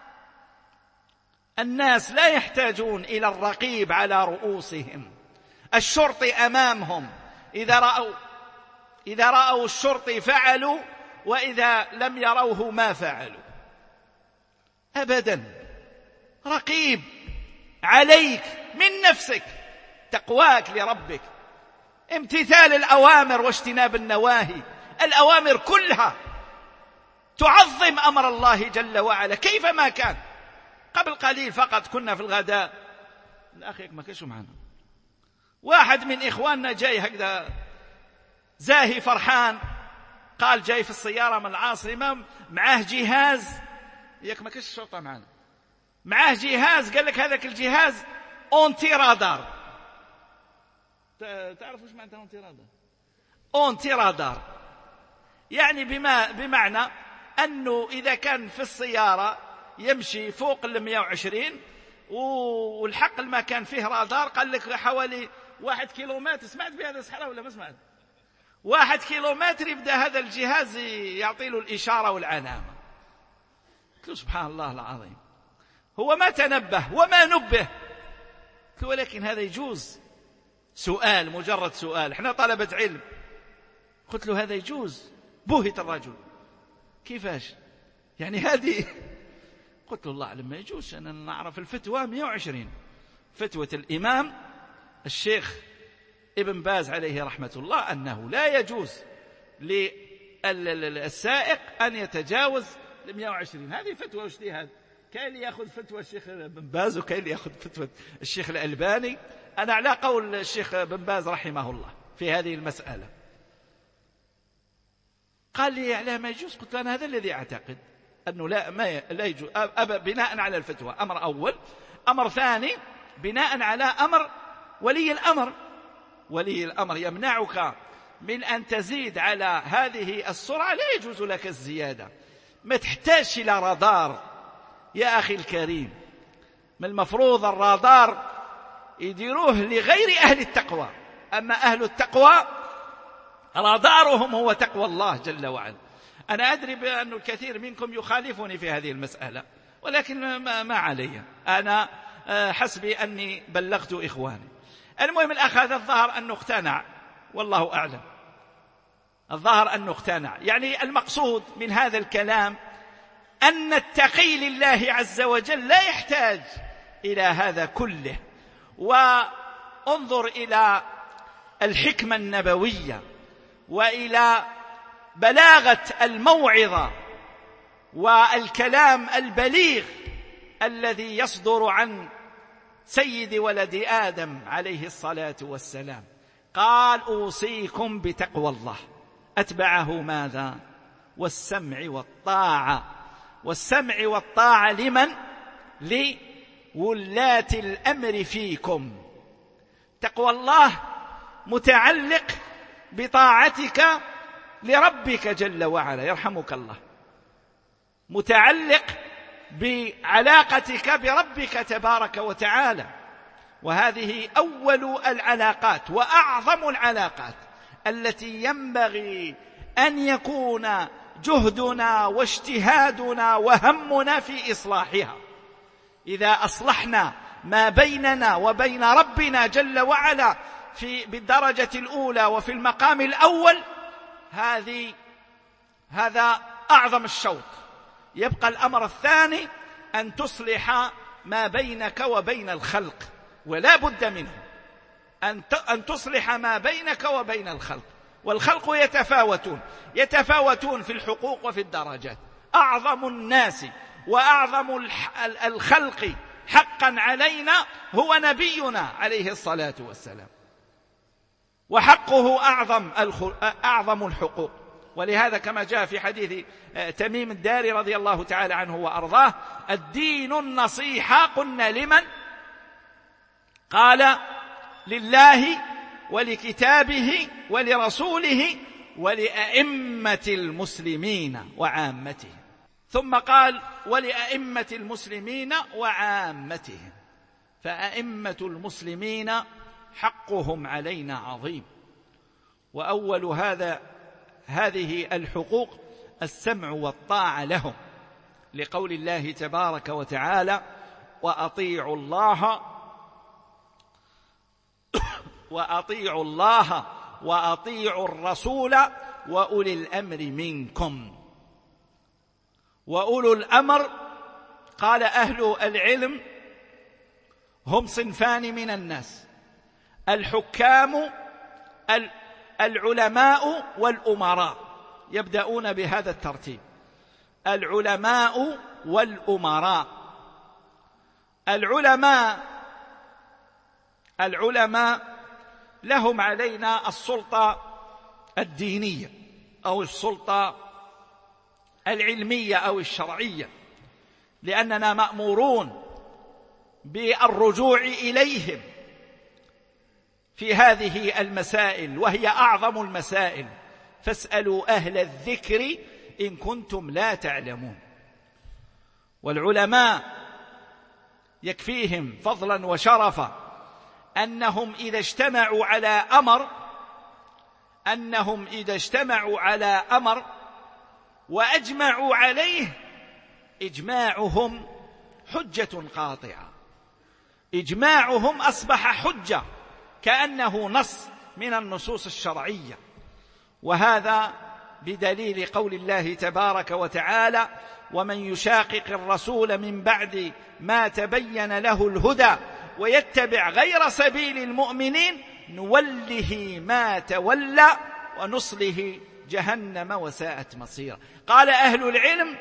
الناس لا يحتاجون إلى الرقيب على رؤوسهم، الشرطي أمامهم، إذا رأوا إذا رأوا الشرطي فعلوا، وإذا لم يروه ما فعلوا أبدا. رقيب عليك من نفسك، تقواك لربك، امتثال الأوامر واجتناب النواهي، الأوامر كلها تعظم أمر الله جل وعلا كيفما كان. قبل قليل فقط كنا في الغداء، الأخ ما كشوا معنا، واحد من إخواننا جاي هكذا زاهي فرحان، قال جاي في السيارة من العاصمة معاه جهاز، ياك ما كش الشرطة معنا، معاه جهاز، قال لك هذاك الجهاز أونتي رادار. تعرف وش معنى أونتي رادار؟ أونتي رادار يعني بما بمعنى أنه إذا كان في السيارة يمشي فوق المئة وعشرين والحق ما كان فيه رادار، قال لك حوالي واحد كيلومتر، سمعت بهذا الصحراء ولا ما سمعت؟ واحد كيلومتر يبدأ هذا الجهاز يعطي له الإشارة والعلامة. قلت سبحان الله العظيم، هو ما تنبه وما نبه، ولكن هذا يجوز. سؤال، مجرد سؤال، احنا طلبة علم، قلت له هذا يجوز. بوهت الرجل، كيفاش يعني هذه؟ قلت له الله أعلم ما يجوز، أنا نعرف الفتوى مئة وعشرين، فتوى الإمام الشيخ ابن باز عليه رحمة الله أنه لا يجوز للسائق أن يتجاوز مئة وعشرين. هذه فتوى واجتهاد، كاين اللي يأخذ فتوى الشيخ ابن باز وكاين اللي يأخذ فتوى الشيخ الألباني. أنا على قول الشيخ ابن باز رحمه الله في هذه المسألة. قال لي على ما يجوز، قلت له أنا هذا الذي أعتقد أنه لا ما لا يجوز، أبا بناء على الفتوى. أمر أول. أمر ثاني بناء على أمر ولي الأمر. ولي الأمر يمنعك من أن تزيد على هذه السرعة، لا يجوز لك الزيادة. ما تحتاج إلى رادار يا أخي الكريم، من المفروض الرادار يديروه لغير أهل التقوى، أما أهل التقوى رادارهم هو تقوى الله جل وعلا. أنا أدري بأن الكثير منكم يخالفني في هذه المسألة، ولكن ما, ما علي، أنا حسبي أني بلغت إخواني. المهم الأخ هذا الظاهر أنه اقتنع، والله أعلم، الظاهر أنه اقتنع. يعني المقصود من هذا الكلام أن التقي لله عز وجل لا يحتاج إلى هذا كله. وانظر إلى الحكمة النبوية وإلى بلاغة الموعظة والكلام البليغ الذي يصدر عن سيد ولد آدم عليه الصلاة والسلام. قال أوصيكم بتقوى الله، أتبعه ماذا؟ والسمع والطاعة. والسمع والطاعة لمن؟ لولاة الأمر فيكم. تقوى الله متعلق بطاعتك لربك جل وعلا يرحمك الله، متعلق بعلاقتك بربك تبارك وتعالى. وهذه أول العلاقات وأعظم العلاقات التي ينبغي أن يكون جهدنا واجتهادنا وهمنا في إصلاحها. إذا أصلحنا ما بيننا وبين ربنا جل وعلا في بالدرجة الأولى وفي المقام الأول، هذه هذا أعظم الشوط. يبقى الأمر الثاني أن تصلح ما بينك وبين الخلق، ولا بد منه أن تصلح ما بينك وبين الخلق. والخلق يتفاوتون يتفاوتون في الحقوق وفي الدرجات. أعظم الناس وأعظم الخلق حقا علينا هو نبينا عليه الصلاة والسلام، وحقه أعظم أعظم الحقوق. ولهذا كما جاء في حديث تميم الداري رضي الله تعالى عنه وأرضاه: الدين النصيحة. قلنا لمن؟ قال: لله ولكتابه ولرسوله ولأئمة المسلمين وعامتهم. ثم قال: ولأئمة المسلمين وعامتهم. فأئمة المسلمين حقهم علينا عظيم. وأول هذا هذه الحقوق السمع والطاعة لهم، لقول الله تبارك وتعالى: وأطيعوا الله وأطيعوا الله وأطيعوا الرسول وأولي الأمر منكم. وأولو الأمر قال أهل العلم هم صنفان من الناس: الحكام العلماء والأمراء. يبدأون بهذا الترتيب: العلماء والأمراء. العلماء العلماء لهم علينا السلطة الدينية أو السلطة العلمية أو الشرعية، لأننا مأمورون بالرجوع إليهم في هذه المسائل، وهي أعظم المسائل. فاسألوا أهل الذكر إن كنتم لا تعلمون. والعلماء يكفيهم فضلا وشرفا أنهم إذا اجتمعوا على أمر أنهم إذا اجتمعوا على أمر وأجمعوا عليه، إجماعهم حجة قاطعة. إجماعهم أصبح حجة كأنه نص من النصوص الشرعية. وهذا بدليل قول الله تبارك وتعالى: ومن يشاقق الرسول من بعد ما تبين له الهدى ويتبع غير سبيل المؤمنين نوله ما تولى ونصله جهنم وساءت مصيرا. قال أهل العلم: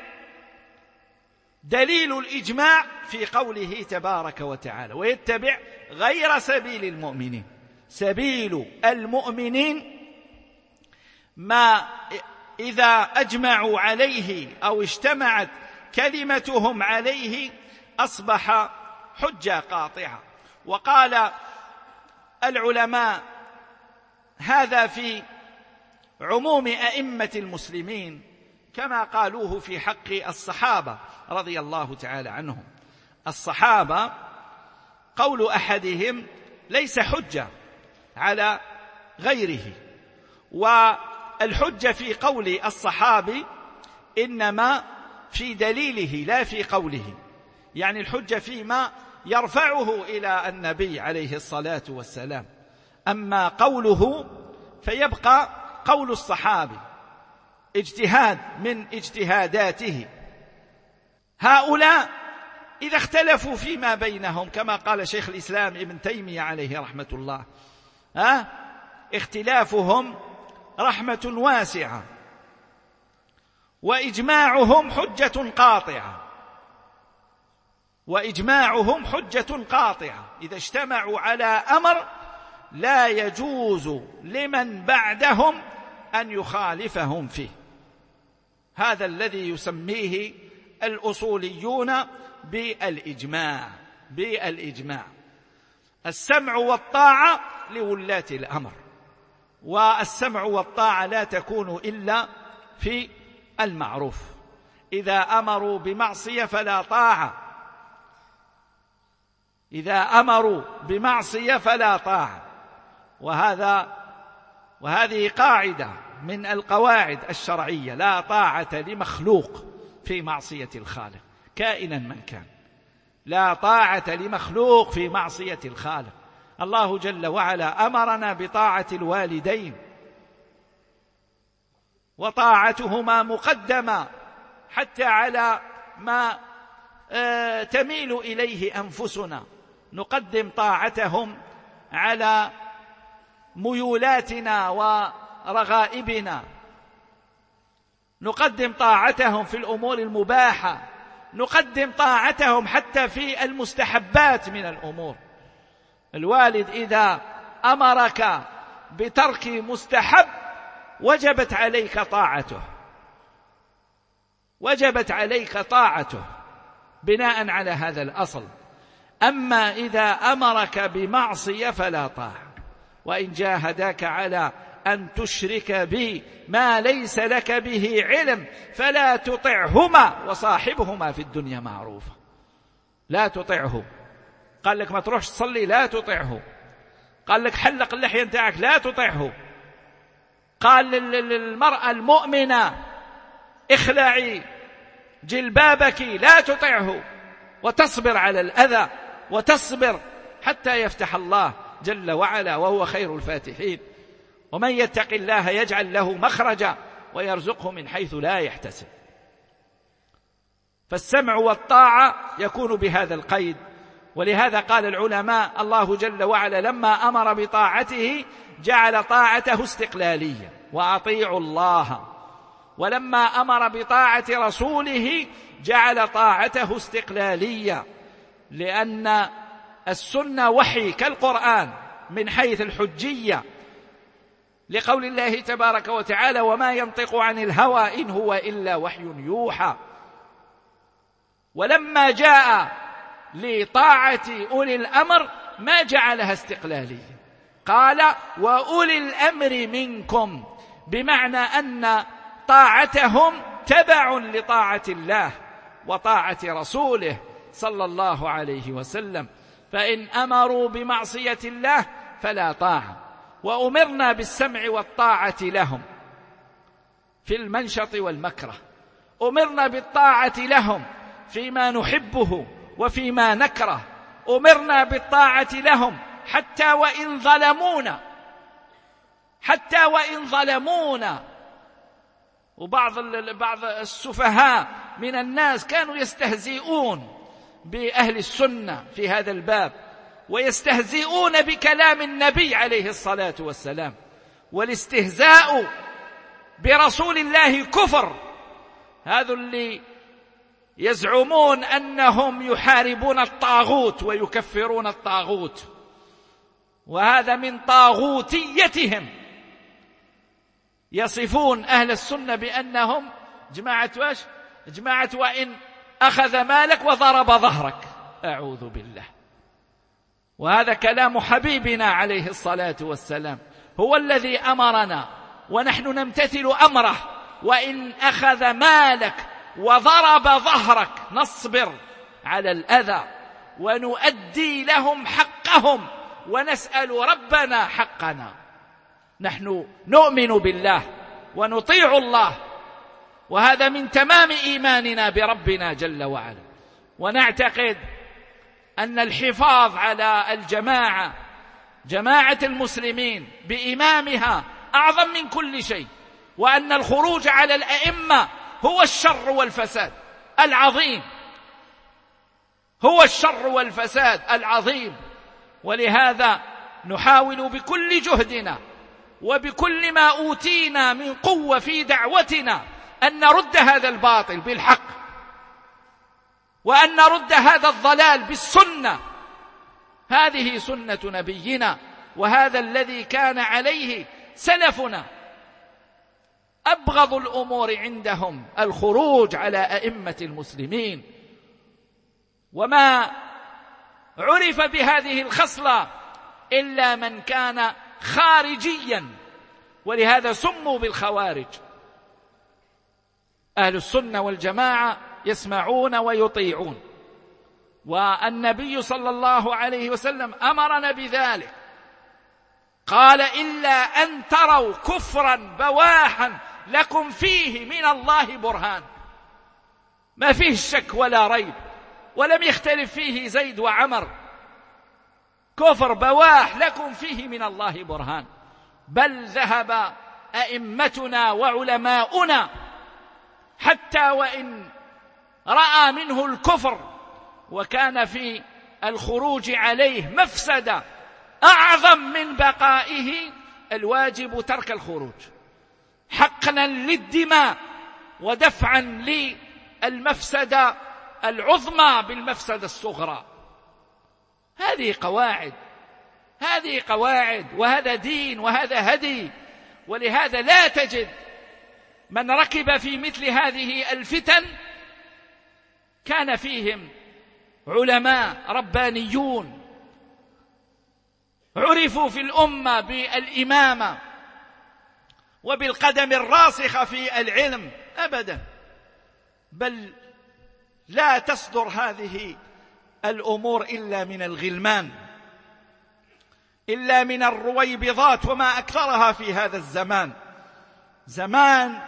دليل الإجماع في قوله تبارك وتعالى: ويتبع غير سبيل المؤمنين. سبيل المؤمنين ما إذا أجمعوا عليه أو اجتمعت كلمتهم عليه أصبح حجة قاطعة. وقال العلماء هذا في عموم أئمة المسلمين، كما قالوه في حق الصحابة رضي الله تعالى عنهم. الصحابة قول أحدهم ليس حجة على غيره، والحجة في قول الصحابي إنما في دليله لا في قوله، يعني الحجة فيما يرفعه إلى النبي عليه الصلاة والسلام. أما قوله فيبقى قول الصحابي اجتهاد من اجتهاداته. هؤلاء إذا اختلفوا فيما بينهم كما قال شيخ الإسلام ابن تيمية عليه رحمة الله، ها اختلافهم رحمة واسعة، وإجماعهم حجة قاطعة وإجماعهم حجة قاطعة. إذا اجتمعوا على أمر لا يجوز لمن بعدهم أن يخالفهم فيه. هذا الذي يسميه الأصوليون بالإجماع. بالإجماع السمع والطاعة لولاة الأمر، والسمع والطاعة لا تكون إلا في المعروف. إذا أمروا بمعصية فلا طاعة، إذا أمروا بمعصية فلا طاعة. وهذا وهذه قاعدة من القواعد الشرعية: لا طاعة لمخلوق في معصية الخالق كائنا من كان. لا طاعة لمخلوق في معصية الخالق. الله جل وعلا أمرنا بطاعة الوالدين، وطاعتهما مقدمة حتى على ما آه تميل إليه أنفسنا، نقدم طاعتهم على ميولاتنا ورغائبنا، نقدم طاعتهم في الأمور المباحة، نقدم طاعتهم حتى في المستحبات من الأمور. الوالد إذا أمرك بترك مستحب وجبت عليك طاعته، وجبت عليك طاعته بناء على هذا الأصل. أما إذا أمرك بمعصية فلا طاعة. وإن جاهداك على أن تشرك بي ما ليس لك به علم فلا تطعهما وصاحبهما في الدنيا معروفا. لا تطعه. قال لك ما تروحش تصلي، لا تطعه. قال لك حلق اللحية نتاعك، لا تطعه. قال للمرأة المؤمنة اخلعي جلبابك، لا تطعه، وتصبر على الأذى وتصبر حتى يفتح الله جل وعلا وهو خير الفاتحين. ومن يتق الله يجعل له مخرجا ويرزقه من حيث لا يحتسب. فالسمع والطاعة يكون بهذا القيد. ولهذا قال العلماء: الله جل وعلا لما أمر بطاعته جعل طاعته استقلالية، وأطيعوا الله. ولما أمر بطاعة رسوله جعل طاعته استقلالية، لأن السنة وحي كالقرآن من حيث الحجية، لقول الله تبارك وتعالى: وما ينطق عن الهوى إن هو إلا وحي يوحى. ولما جاء لطاعة أولي الأمر ما جعلها استقلالية، قال: وأولي الأمر منكم، بمعنى أن طاعتهم تبع لطاعة الله وطاعة رسوله صلى الله عليه وسلم. فإن أمروا بمعصية الله فلا طاعة. وأمرنا بالسمع والطاعة لهم في المنشط والمكره، أمرنا بالطاعة لهم فيما نحبه وفيما نكره، أمرنا بالطاعة لهم حتى وإن ظلمونا، حتى وإن ظلمونا. وبعض بعض السفهاء من الناس كانوا يستهزئون بأهل السنة في هذا الباب، ويستهزئون بكلام النبي عليه الصلاة والسلام. والاستهزاء برسول الله كفر. هذا اللي يزعمون أنهم يحاربون الطاغوت ويكفرون الطاغوت، وهذا من طاغوتيتهم. يصفون أهل السنة بأنهم جماعة واش؟ جماعة وإن أخذ مالك وضرب ظهرك. أعوذ بالله. وهذا كلام حبيبنا عليه الصلاة والسلام، هو الذي أمرنا ونحن نمتثل أمره: وإن أخذ مالك وضرب ظهرك نصبر على الأذى ونؤدي لهم حقهم ونسأل ربنا حقنا. نحن نؤمن بالله ونطيع الله، وهذا من تمام إيماننا بربنا جل وعلا. ونعتقد أن الحفاظ على الجماعة، جماعة المسلمين بإمامها، أعظم من كل شيء، وأن الخروج على الأئمة هو الشر والفساد العظيم، هو الشر والفساد العظيم. ولهذا نحاول بكل جهدنا وبكل ما أوتينا من قوة في دعوتنا أن نرد هذا الباطل بالحق، وأن نرد هذا الضلال بالسنة. هذه سنة نبينا، وهذا الذي كان عليه سلفنا. أبغض الأمور عندهم الخروج على أئمة المسلمين، وما عرف بهذه الخصلة إلا من كان خارجيا ولهذا سموا بالخوارج. أهل السنة والجماعة يسمعون ويطيعون، والنبي صلى الله عليه وسلم أمرنا بذلك، قال: إلا أن تروا كفرا بواحا لكم فيه من الله برهان. ما فيه شك ولا ريب، ولم يختلف فيه زيد وعمر، كفر بواح لكم فيه من الله برهان. بل ذهب أئمتنا وعلماؤنا حتى وإن رأى منه الكفر وكان في الخروج عليه مفسدة أعظم من بقائه، الواجب ترك الخروج حقنا للدماء ودفعا للمفسدة العظمى بالمفسدة الصغرى. هذه قواعد، هذه قواعد، وهذا دين، وهذا هدي. ولهذا لا تجد من ركب في مثل هذه الفتن كان فيهم علماء ربانيون عرفوا في الأمة بالإمامة وبالقدم الراسخة في العلم أبدا، بل لا تصدر هذه الأمور إلا من الغلمان، إلا من الرويبضات، وما أكثرها في هذا الزمان، زمان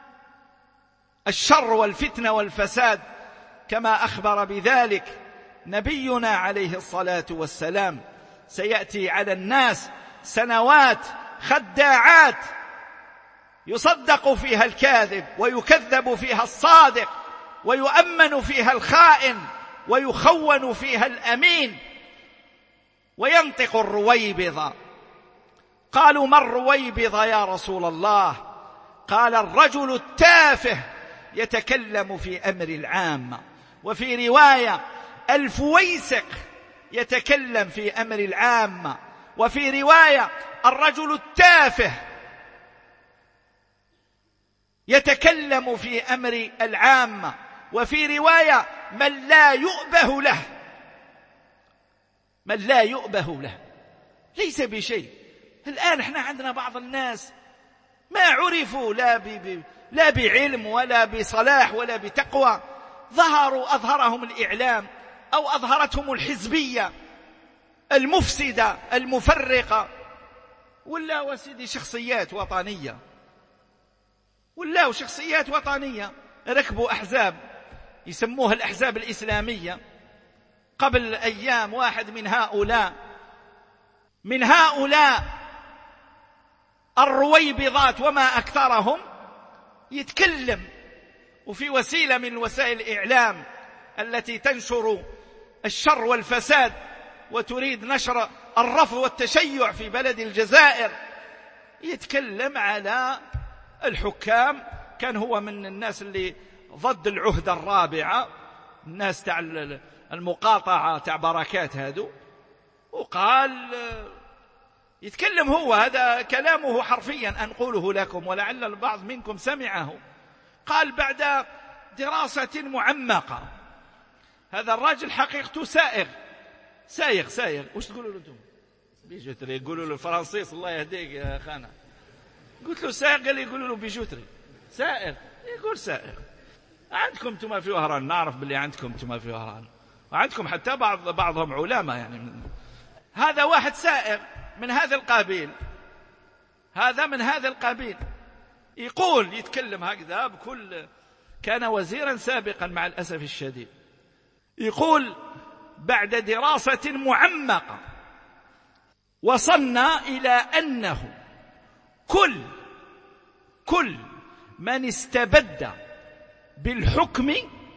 الشر والفتنة والفساد، كما أخبر بذلك نبينا عليه الصلاة والسلام: سيأتي على الناس سنوات خداعات يصدق فيها الكاذب ويكذب فيها الصادق ويؤمن فيها الخائن ويخون فيها الأمين، وينطق الرويبضة. قالوا: ما الرويبضة يا رسول الله؟ قال: الرجل التافه يتكلم في أمر العامة. وفي رواية: الفويسق يتكلم في أمر العامة. وفي رواية: الرجل التافه يتكلم في أمر العامة. وفي رواية: من لا يؤبه له، من لا يؤبه له، ليس بشيء. الآن احنا عندنا بعض الناس ما عرفوا لا ب... لا بعلم ولا بصلاح ولا بتقوى، ظهروا أظهرهم الإعلام أو أظهرتهم الحزبية المفسدة المفرقة، ولا وسيدي شخصيات وطنية، ولا شخصيات وطنية ركبوا أحزاب يسموها الأحزاب الإسلامية. قبل أيام واحد من هؤلاء من هؤلاء الرويبضات وما أكثرهم يتكلم، وفي وسيلة من وسائل الإعلام التي تنشر الشر والفساد وتريد نشر الرفض والتشيع في بلد الجزائر، يتكلم على الحكام. كان هو من الناس اللي ضد العهدة الرابعة، الناس تاع المقاطعة تاع بركات هادو، وقال يتكلم هو، هذا كلامه حرفيا أنقله لكم ولعل البعض منكم سمعه. قال: بعد دراسة معمقة، هذا الرجل حقيقته سائغ سايغ سايغ وش تقولوا له انتم؟ بيجوتري. يقولوا له الفرنسيس الله يهديك يا خانا. قلت له سائغ، قال لي يقولوا له بيجوتري. سائغ يقول سائغ. عندكم انتم في وهران، نعرف باللي عندكم انتم في وهران، وعندكم حتى بعض بعضهم علماء يعني من... هذا واحد سائغ من هذا القبيل، هذا من هذا القبيل يقول يتكلم هكذا بكل. كان وزيرا سابقا مع الأسف الشديد. يقول: بعد دراسة معمقة وصلنا إلى أنه كل كل من استبد بالحكم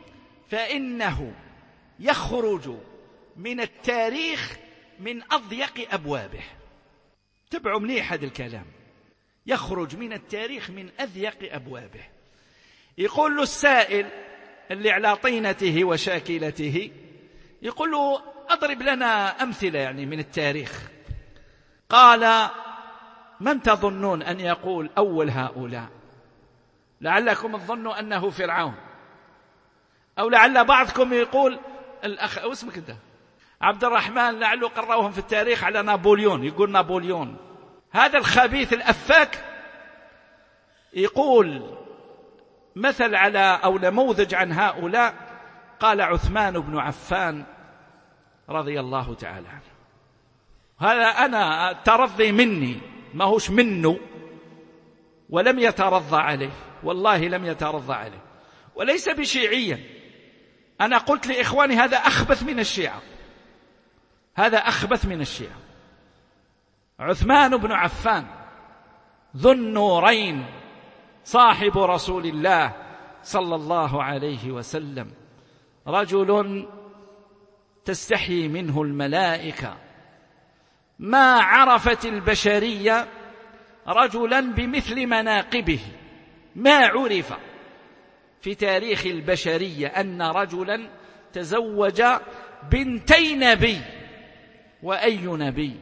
فإنه يخرج من التاريخ من أضيق أبوابه. تبعوا مليح هذا الكلام، يخرج من التاريخ من أضيق أبوابه. يقول له السائل اللي على طينته وشاكلته، يقول له: أضرب لنا أمثلة يعني من التاريخ. قال: من تظنون أن يقول أول هؤلاء؟ لعلكم تظنوا أنه فرعون، أو لعل بعضكم يقول الأخ أو اسمك أنت عبد الرحمن، لعله قرأوهم في التاريخ على نابليون، يقول نابليون. هذا الخبيث الأفاك يقول مثل على أو نموذج عن هؤلاء، قال عثمان بن عفان رضي الله تعالى عنه. هذا أنا ترضي مني، ما هوش منه، ولم يترضى عليه، والله لم يترضى عليه، وليس بشيعيا. أنا قلت لإخواني هذا أخبث من الشيعة، هذا أخبث من الشيعة. عثمان بن عفان ذو النورين صاحب رسول الله صلى الله عليه وسلم، رجل تستحي منه الملائكة، ما عرفت البشرية رجلا بمثل مناقبه، ما عرف في تاريخ البشرية أن رجلا تزوج بنتي نبي. وأي نبي؟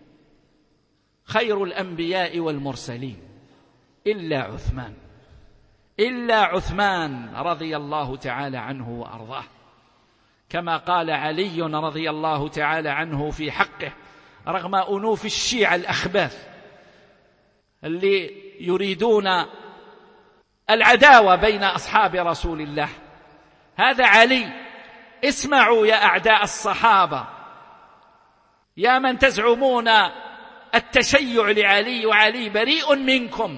خير الأنبياء والمرسلين، إلا عثمان، إلا عثمان رضي الله تعالى عنه وأرضاه، كما قال علي رضي الله تعالى عنه في حقه، رغم أنوف الشيعة الأخباث اللي يريدون العداوة بين أصحاب رسول الله، هذا علي. اسمعوا يا أعداء الصحابة، يا من تزعمون التشيع لعلي وعلي بريء منكم،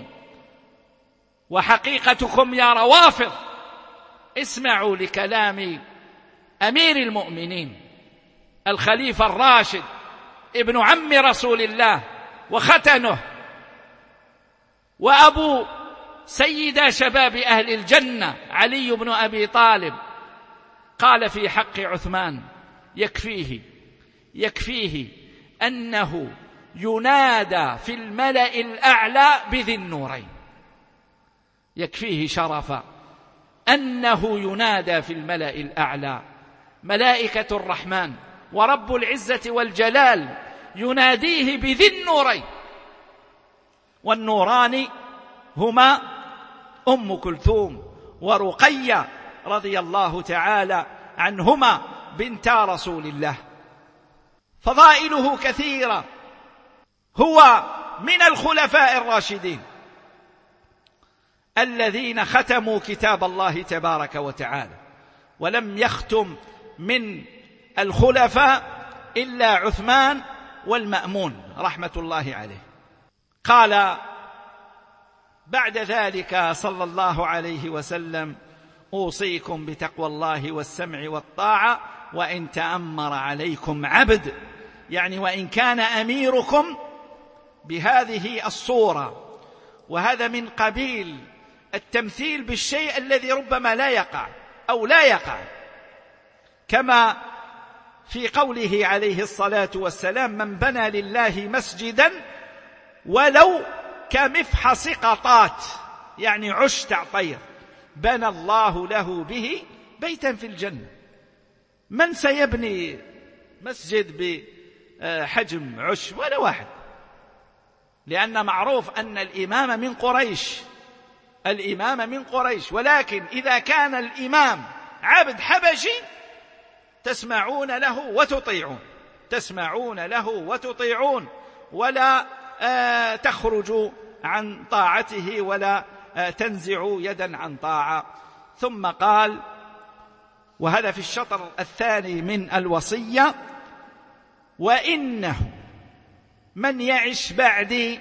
وحقيقتكم يا روافض، اسمعوا لكلام أمير المؤمنين الخليفة الراشد ابن عم رسول الله وختنه وأبو سيد شباب أهل الجنة علي بن أبي طالب، قال في حق عثمان: يكفيه يكفيه أنه ينادى في الملأ الأعلى بذي النورين، يكفيه شرفا أنه ينادى في الملأ الأعلى، ملائكة الرحمن ورب العزة والجلال يناديه بذي النورين، والنوران هما أم كلثوم ورقية رضي الله تعالى عنهما بنتا رسول الله. فضائله كثيرة، هو من الخلفاء الراشدين الذين ختموا كتاب الله تبارك وتعالى، ولم يختم من الخلفاء إلا عثمان والمأمون رحمة الله عليه. قال بعد ذلك صلى الله عليه وسلم: أوصيكم بتقوى الله والسمع والطاعة وإن تأمر عليكم عبد، يعني وإن كان أميركم بهذه الصورة. وهذا من قبيل التمثيل بالشيء الذي ربما لا يقع أو لا يقع، كما في قوله عليه الصلاة والسلام: من بنى لله مسجدا ولو كمفحص قطات، يعني عش تعطير، بنى الله له به بيتا في الجنة. من سيبني مسجد بحجم عش؟ ولا واحد، لأن معروف أن الإمام من قريش، الإمام من قريش. ولكن إذا كان الإمام عبد حبشي تسمعون له وتطيعون، تسمعون له وتطيعون، ولا آه تخرجوا عن طاعته، ولا آه تنزعوا يدا عن طاعة. ثم قال، وهذا في الشطر الثاني من الوصية: وإنه من يعش بعدي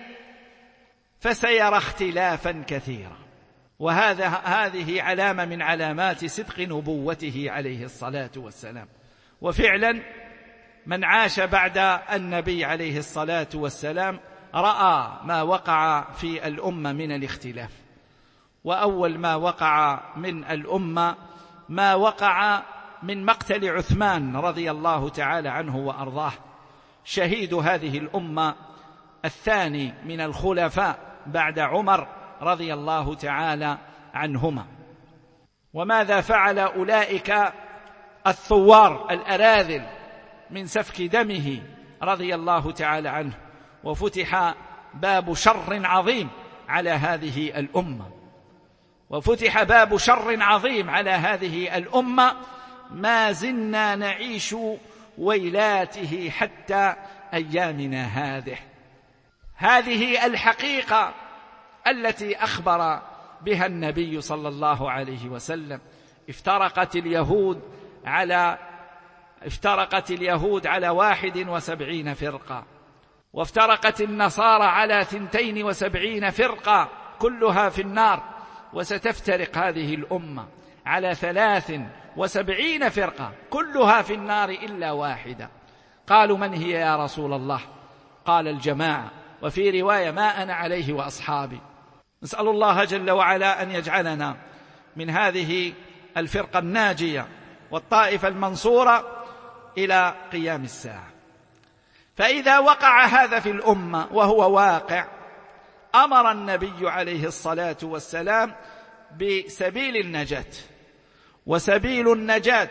فسيرى اختلافا كثيرا. وهذا هذه علامة من علامات صدق نبوته عليه الصلاة والسلام. وفعلا من عاش بعد النبي عليه الصلاة والسلام رأى ما وقع في الأمة من الاختلاف. وأول ما وقع من الأمة ما وقع من مقتل عثمان رضي الله تعالى عنه وأرضاه، شهيد هذه الأمة الثاني من الخلفاء بعد عمر رضي الله تعالى عنهما. وماذا فعل أولئك الثوار الأراذل من سفك دمه رضي الله تعالى عنه؟ وفتح باب شر عظيم على هذه الأمة، وفتح باب شر عظيم على هذه الأمة ما زلنا نعيش ويلاته حتى أيامنا هذه. هذه الحقيقة التي أخبر بها النبي صلى الله عليه وسلم. افترقت اليهود على افترقت اليهود على واحد وسبعين فرقة، وافترقت النصارى على ثنتين وسبعين فرقة كلها في النار، وستفترق هذه الأمة على ثلاث وسبعين فرقة كلها في النار إلا واحدة. قالوا: من هي يا رسول الله؟ قال: الجماعة، وفي رواية: ما أنا عليه وأصحابي. نسأل الله جل وعلا أن يجعلنا من هذه الفرقة الناجية والطائفة المنصورة إلى قيام الساعة. فإذا وقع هذا في الأمة، وهو واقع، أمر النبي عليه الصلاة والسلام بسبيل النجاة. وسبيل النجاة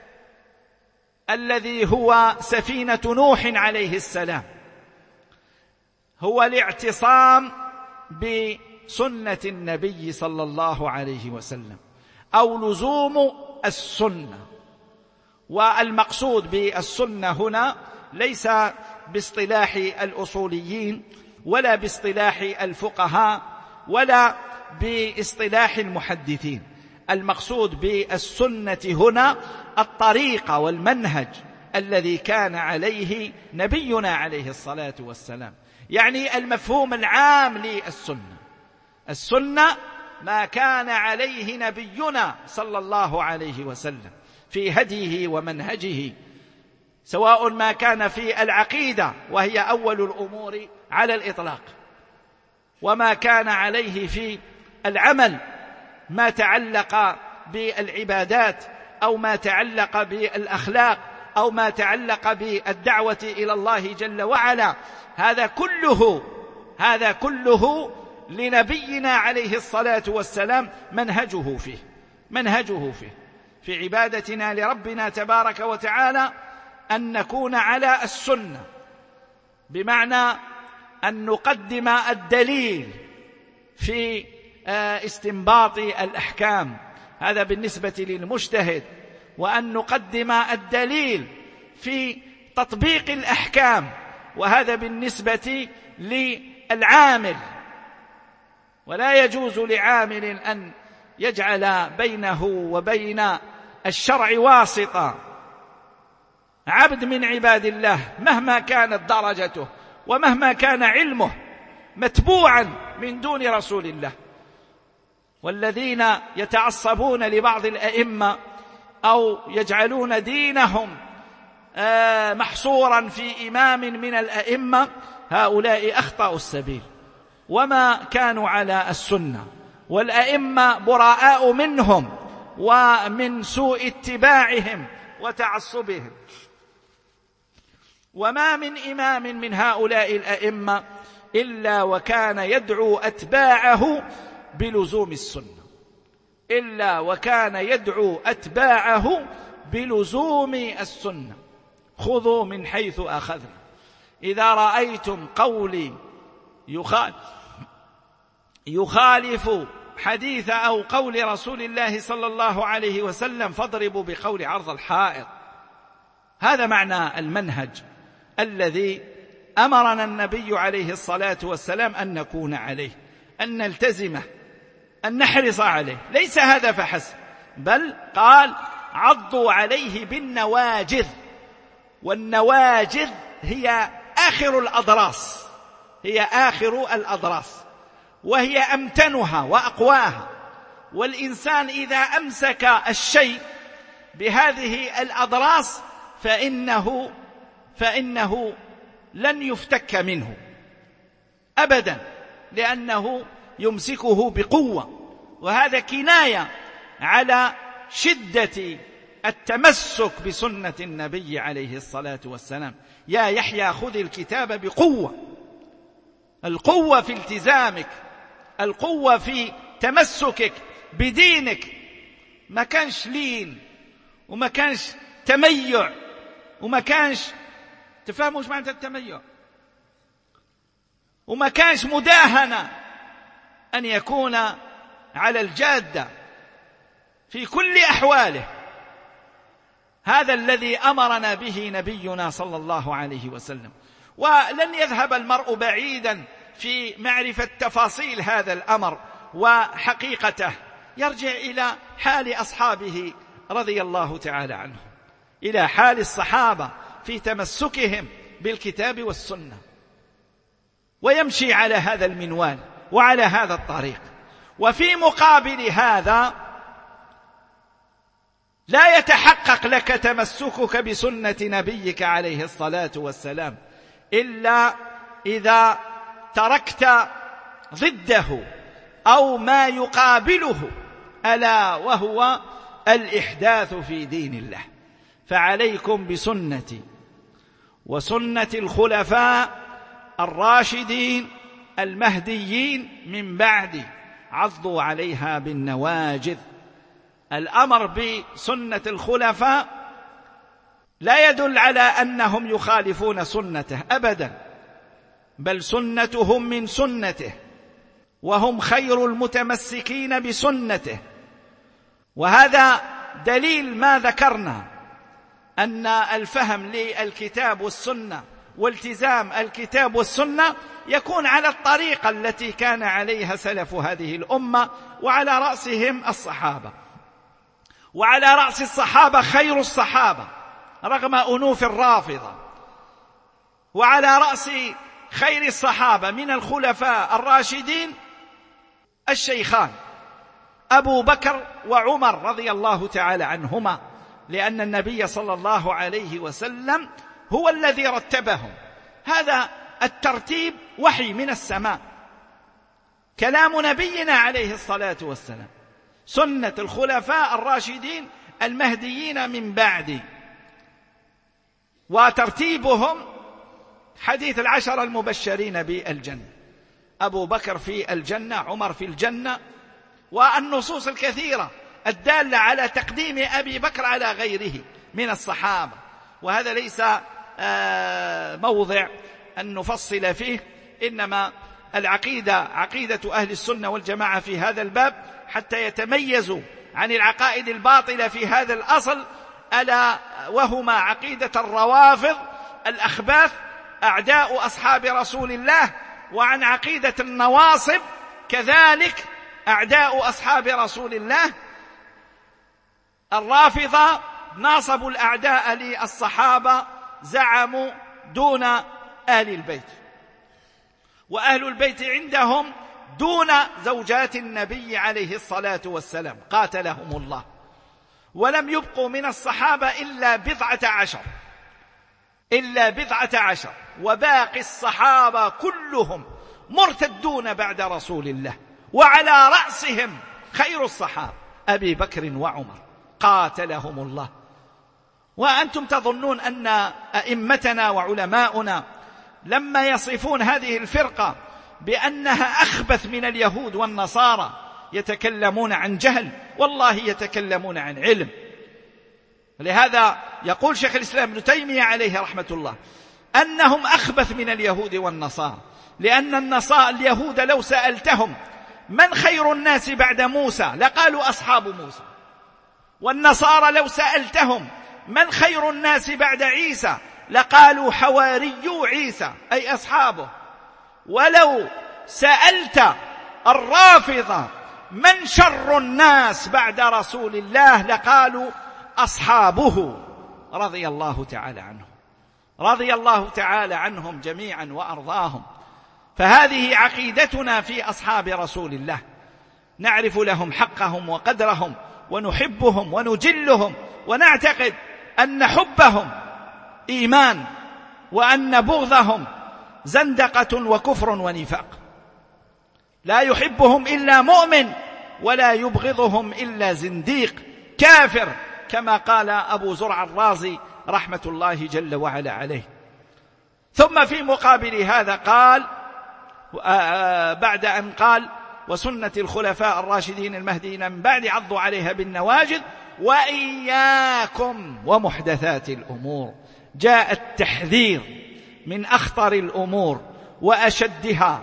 الذي هو سفينة نوح عليه السلام هو الاعتصام بسنة النبي صلى الله عليه وسلم، أو لزوم السنة. والمقصود بالسنة هنا ليس باصطلاح الأصوليين، ولا باصطلاح الفقهاء، ولا باصطلاح المحدثين. المقصود بالسنة هنا الطريقة والمنهج الذي كان عليه نبينا عليه الصلاة والسلام، يعني المفهوم العام للسنة. السنة ما كان عليه نبينا صلى الله عليه وسلم في هديه ومنهجه، سواء ما كان في العقيدة وهي أول الأمور على الإطلاق، وما كان عليه في العمل، ما تعلق بالعبادات، أو ما تعلق بالأخلاق، أو ما تعلق بالدعوة إلى الله جل وعلا. هذا كله هذا كله لنبينا عليه الصلاة والسلام منهجه فيه منهجه فيه في عبادتنا لربنا تبارك وتعالى، أن نكون على السنة، بمعنى أن نقدم الدليل في استنباط الأحكام، هذا بالنسبة للمجتهد، وأن نقدم الدليل في تطبيق الأحكام، وهذا بالنسبة للعامل. ولا يجوز لعامل أن يجعل بينه وبين الشرع واسطة. عبد من عباد الله مهما كانت درجته ومهما كان علمه متبوعا من دون رسول الله. والذين يتعصبون لبعض الأئمة أو يجعلون دينهم محصورا في إمام من الأئمة، هؤلاء أخطأوا السبيل وما كانوا على السنة، والأئمة براء منهم ومن سوء اتباعهم وتعصبهم. وما من إمام من هؤلاء الأئمة إلا وكان يدعو أتباعه بلزوم السنة إلا وكان يدعو أتباعه بلزوم السنة. خذوا من حيث أخذنا. إذا رأيتم قولي يخالف حديث أو قول رسول الله صلى الله عليه وسلم فاضربوا بقول عرض الحائط. هذا معنى المنهج الذي أمرنا النبي عليه الصلاة والسلام أن نكون عليه، أن نلتزمه، أن نحرص عليه. ليس هذا فحسب، بل قال: عضوا عليه بالنواجذ. والنواجذ هي آخر الأضراس هي آخر الأضراس وهي أمتنها وأقواها. والإنسان إذا أمسك الشيء بهذه الأضراس فإنه فإنه لن يفتك منه أبدا، لأنه يمسكه بقوة. وهذا كناية على شدة التمسك بسنة النبي عليه الصلاة والسلام. يا يحيى خذ الكتاب بقوة. القوة في التزامك، القوة في تمسكك بدينك. ما كانش لين، وما كانش تميع، وما كانش تفهموا ايش معنى التميع، وما كانش مداهنة. أن يكون على الجادة في كل أحواله. هذا الذي أمرنا به نبينا صلى الله عليه وسلم. ولن يذهب المرء بعيدا في معرفة تفاصيل هذا الأمر وحقيقته يرجع إلى حال أصحابه رضي الله تعالى عنهم، إلى حال الصحابة في تمسكهم بالكتاب والسنة، ويمشي على هذا المنوال وعلى هذا الطريق. وفي مقابل هذا لا يتحقق لك تمسكك بسنة نبيك عليه الصلاة والسلام إلا إذا تركت ضده أو ما يقابله، ألا وهو الإحداث في دين الله. فعليكم بسنتي وسنة الخلفاء الراشدين المهديين من بعدي، عضوا عليها بالنواجذ. الأمر بسنة الخلفاء لا يدل على أنهم يخالفون سنته أبدا، بل سنتهم من سنته، وهم خير المتمسكين بسنته. وهذا دليل ما ذكرنا، أن الفهم للكتاب والسنة والتزام الكتاب والسنة يكون على الطريقة التي كان عليها سلف هذه الأمة، وعلى رأسهم الصحابة، وعلى رأس الصحابة خير الصحابة رغم أنوف الرافضة، وعلى رأس خير الصحابة من الخلفاء الراشدين الشيخان أبو بكر وعمر رضي الله تعالى عنهما، لأن النبي صلى الله عليه وسلم هو الذي رتبهم. هذا الترتيب وحي من السماء، كلام نبينا عليه الصلاة والسلام، سنة الخلفاء الراشدين المهديين من بعد، وترتيبهم حديث العشر المبشرين بالجنة، أبو بكر في الجنة، عمر في الجنة، والنصوص الكثيرة الدالة على تقديم أبي بكر على غيره من الصحابة. وهذا ليس موضع أن نفصل فيه، إنما العقيدة عقيدة أهل السنة والجماعة في هذا الباب حتى يتميزوا عن العقائد الباطلة في هذا الأصل، ألا وهما عقيدة الروافض الأخباث أعداء أصحاب رسول الله، وعن عقيدة النواصب كذلك أعداء أصحاب رسول الله. الرافضة ناصبوا الأعداء للصحابة، زعموا دون أهل البيت، وأهل البيت عندهم دون زوجات النبي عليه الصلاة والسلام قاتلهم الله، ولم يبقوا من الصحابة إلا بضعة عشر إلا بضعة عشر وباقي الصحابة كلهم مرتدون بعد رسول الله، وعلى رأسهم خير الصحابة أبي بكر وعمر قاتلهم الله. وأنتم تظنون أن أئمتنا وعلماؤنا لما يصفون هذه الفرقة بأنها أخبث من اليهود والنصارى يتكلمون عن جهل؟ والله يتكلمون عن علم. لهذا يقول شيخ الإسلام ابن تيمية عليه رحمة الله أنهم أخبث من اليهود والنصارى، لأن النصارى اليهود لو سألتهم من خير الناس بعد موسى لقالوا أصحاب موسى، والنصارى لو سألتهم من خير الناس بعد عيسى لقالوا حواريو عيسى أي أصحابه. ولو سألت الرافضة من شر الناس بعد رسول الله لقالوا أصحابه رضي الله تعالى عنهم رضي الله تعالى عنهم جميعا وأرضاهم. فهذه عقيدتنا في أصحاب رسول الله، نعرف لهم حقهم وقدرهم ونحبهم ونجلهم، ونعتقد أن حبهم إيمان، وأن بغضهم زندقة وكفر ونفاق. لا يحبهم إلا مؤمن، ولا يبغضهم إلا زنديق كافر، كما قال أبو زرع الرازي رحمة الله جل وعلا عليه. ثم في مقابل هذا قال بعد أن قال وسنة الخلفاء الراشدين المهديين من بعد عضوا عليها بالنواجذ وإياكم ومحدثات الأمور، جاء التحذير من أخطر الأمور وأشدها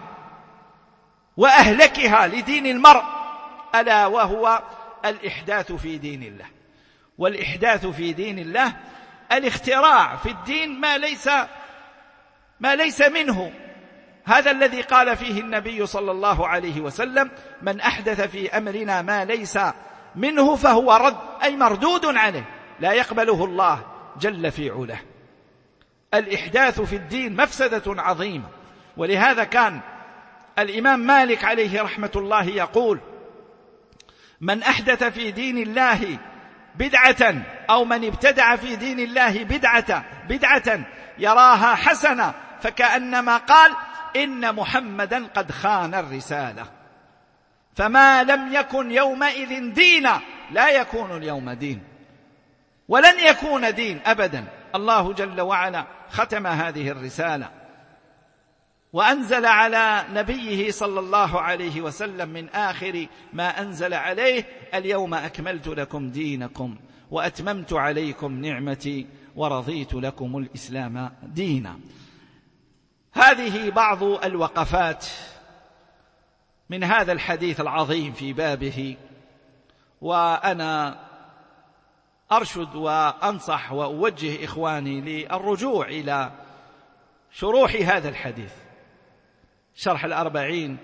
وأهلكها لدين المرء، ألا وهو الإحداث في دين الله. والإحداث في دين الله الاختراع في الدين ما ليس ما ليس منه، هذا الذي قال فيه النبي صلى الله عليه وسلم: من أحدث في أمرنا ما ليس منه فهو رد، أي مردود عليه، لا يقبله الله جل في علاه. الإحداث في الدين مفسدة عظيمة، ولهذا كان الإمام مالك عليه رحمة الله يقول: من أحدث في دين الله بدعة أو من ابتدع في دين الله بدعة بدعة يراها حسنة فكأنما قال إن محمدا قد خان الرسالة، فما لم يكن يومئذ دينا لا يكون اليوم دين، ولن يكون دين أبدا. الله جل وعلا ختم هذه الرسالة وأنزل على نبيه صلى الله عليه وسلم من آخر ما أنزل عليه: اليوم أكملت لكم دينكم وأتممت عليكم نعمتي ورضيت لكم الإسلام دينا. هذه بعض الوقفات من هذا الحديث العظيم في بابه، وأنا أرشد وأنصح وأوجه إخواني للرجوع إلى شروح هذا الحديث، شرح الأربعين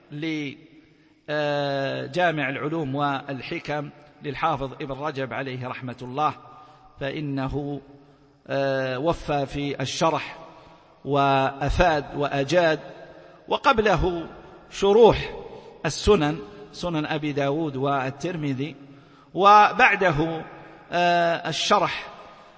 لجامع العلوم والحكم للحافظ ابن رجب عليه رحمة الله، فإنه وفى في الشرح وأفاد وأجاد. وقبله شروح السنن، سنن أبي داود والترمذي، وبعده الشرح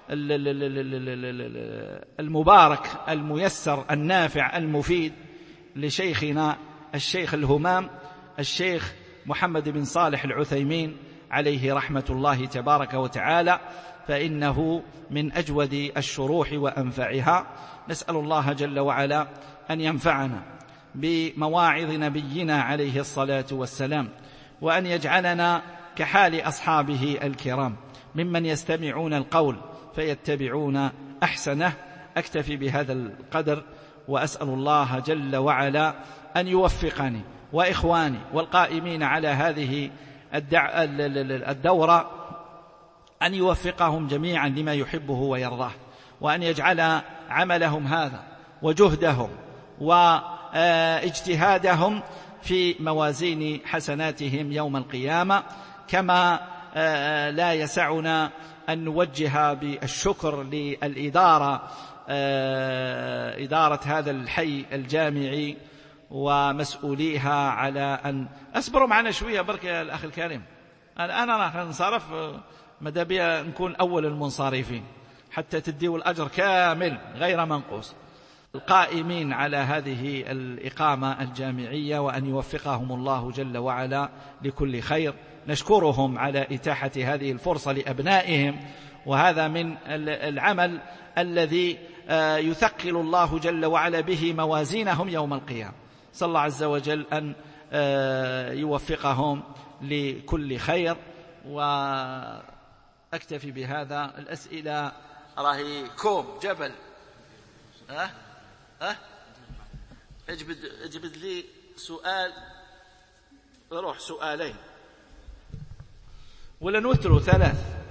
المبارك الميسر النافع المفيد لشيخنا الشيخ الهمام الشيخ محمد بن صالح العثيمين عليه رحمة الله تبارك وتعالى، فإنه من أجود الشروح وأنفعها. نسأل الله جل وعلا أن ينفعنا بمواعظ نبينا عليه الصلاة والسلام، وأن يجعلنا كحال أصحابه الكرام ممن يستمعون القول فيتبعون أحسنه. أكتفي بهذا القدر، وأسأل الله جل وعلا أن يوفقني وإخواني والقائمين على هذه الدورة أن يوفقهم جميعا لما يحبه ويرضاه، وأن يجعل عملهم هذا وجهدهم واجتهادهم في موازين حسناتهم يوم القيامة. كما لا يسعنا أن نوجه بالشكر للإدارة، إدارة هذا الحي الجامعي ومسؤوليها، على أن أصبروا معنا شوية بركة يا الأخ الكريم. الآن راح ننصرف، ماذا بيا نكون أول المنصرفين حتى تديوا الأجر كامل غير منقوص. القائمين على هذه الإقامة الجامعية، وأن يوفقهم الله جل وعلا لكل خير. نشكرهم على إتاحة هذه الفرصة لأبنائهم، وهذا من العمل الذي يثقل الله جل وعلا به موازينهم يوم القيامة. صلى الله عز وجل أن يوفقهم لكل خير. وأكتفي بهذا. الأسئلة راهي كوم جبل. ها ها اجبد اجبد لي سؤال، روح سؤالين ولا نوتروا ثلاث.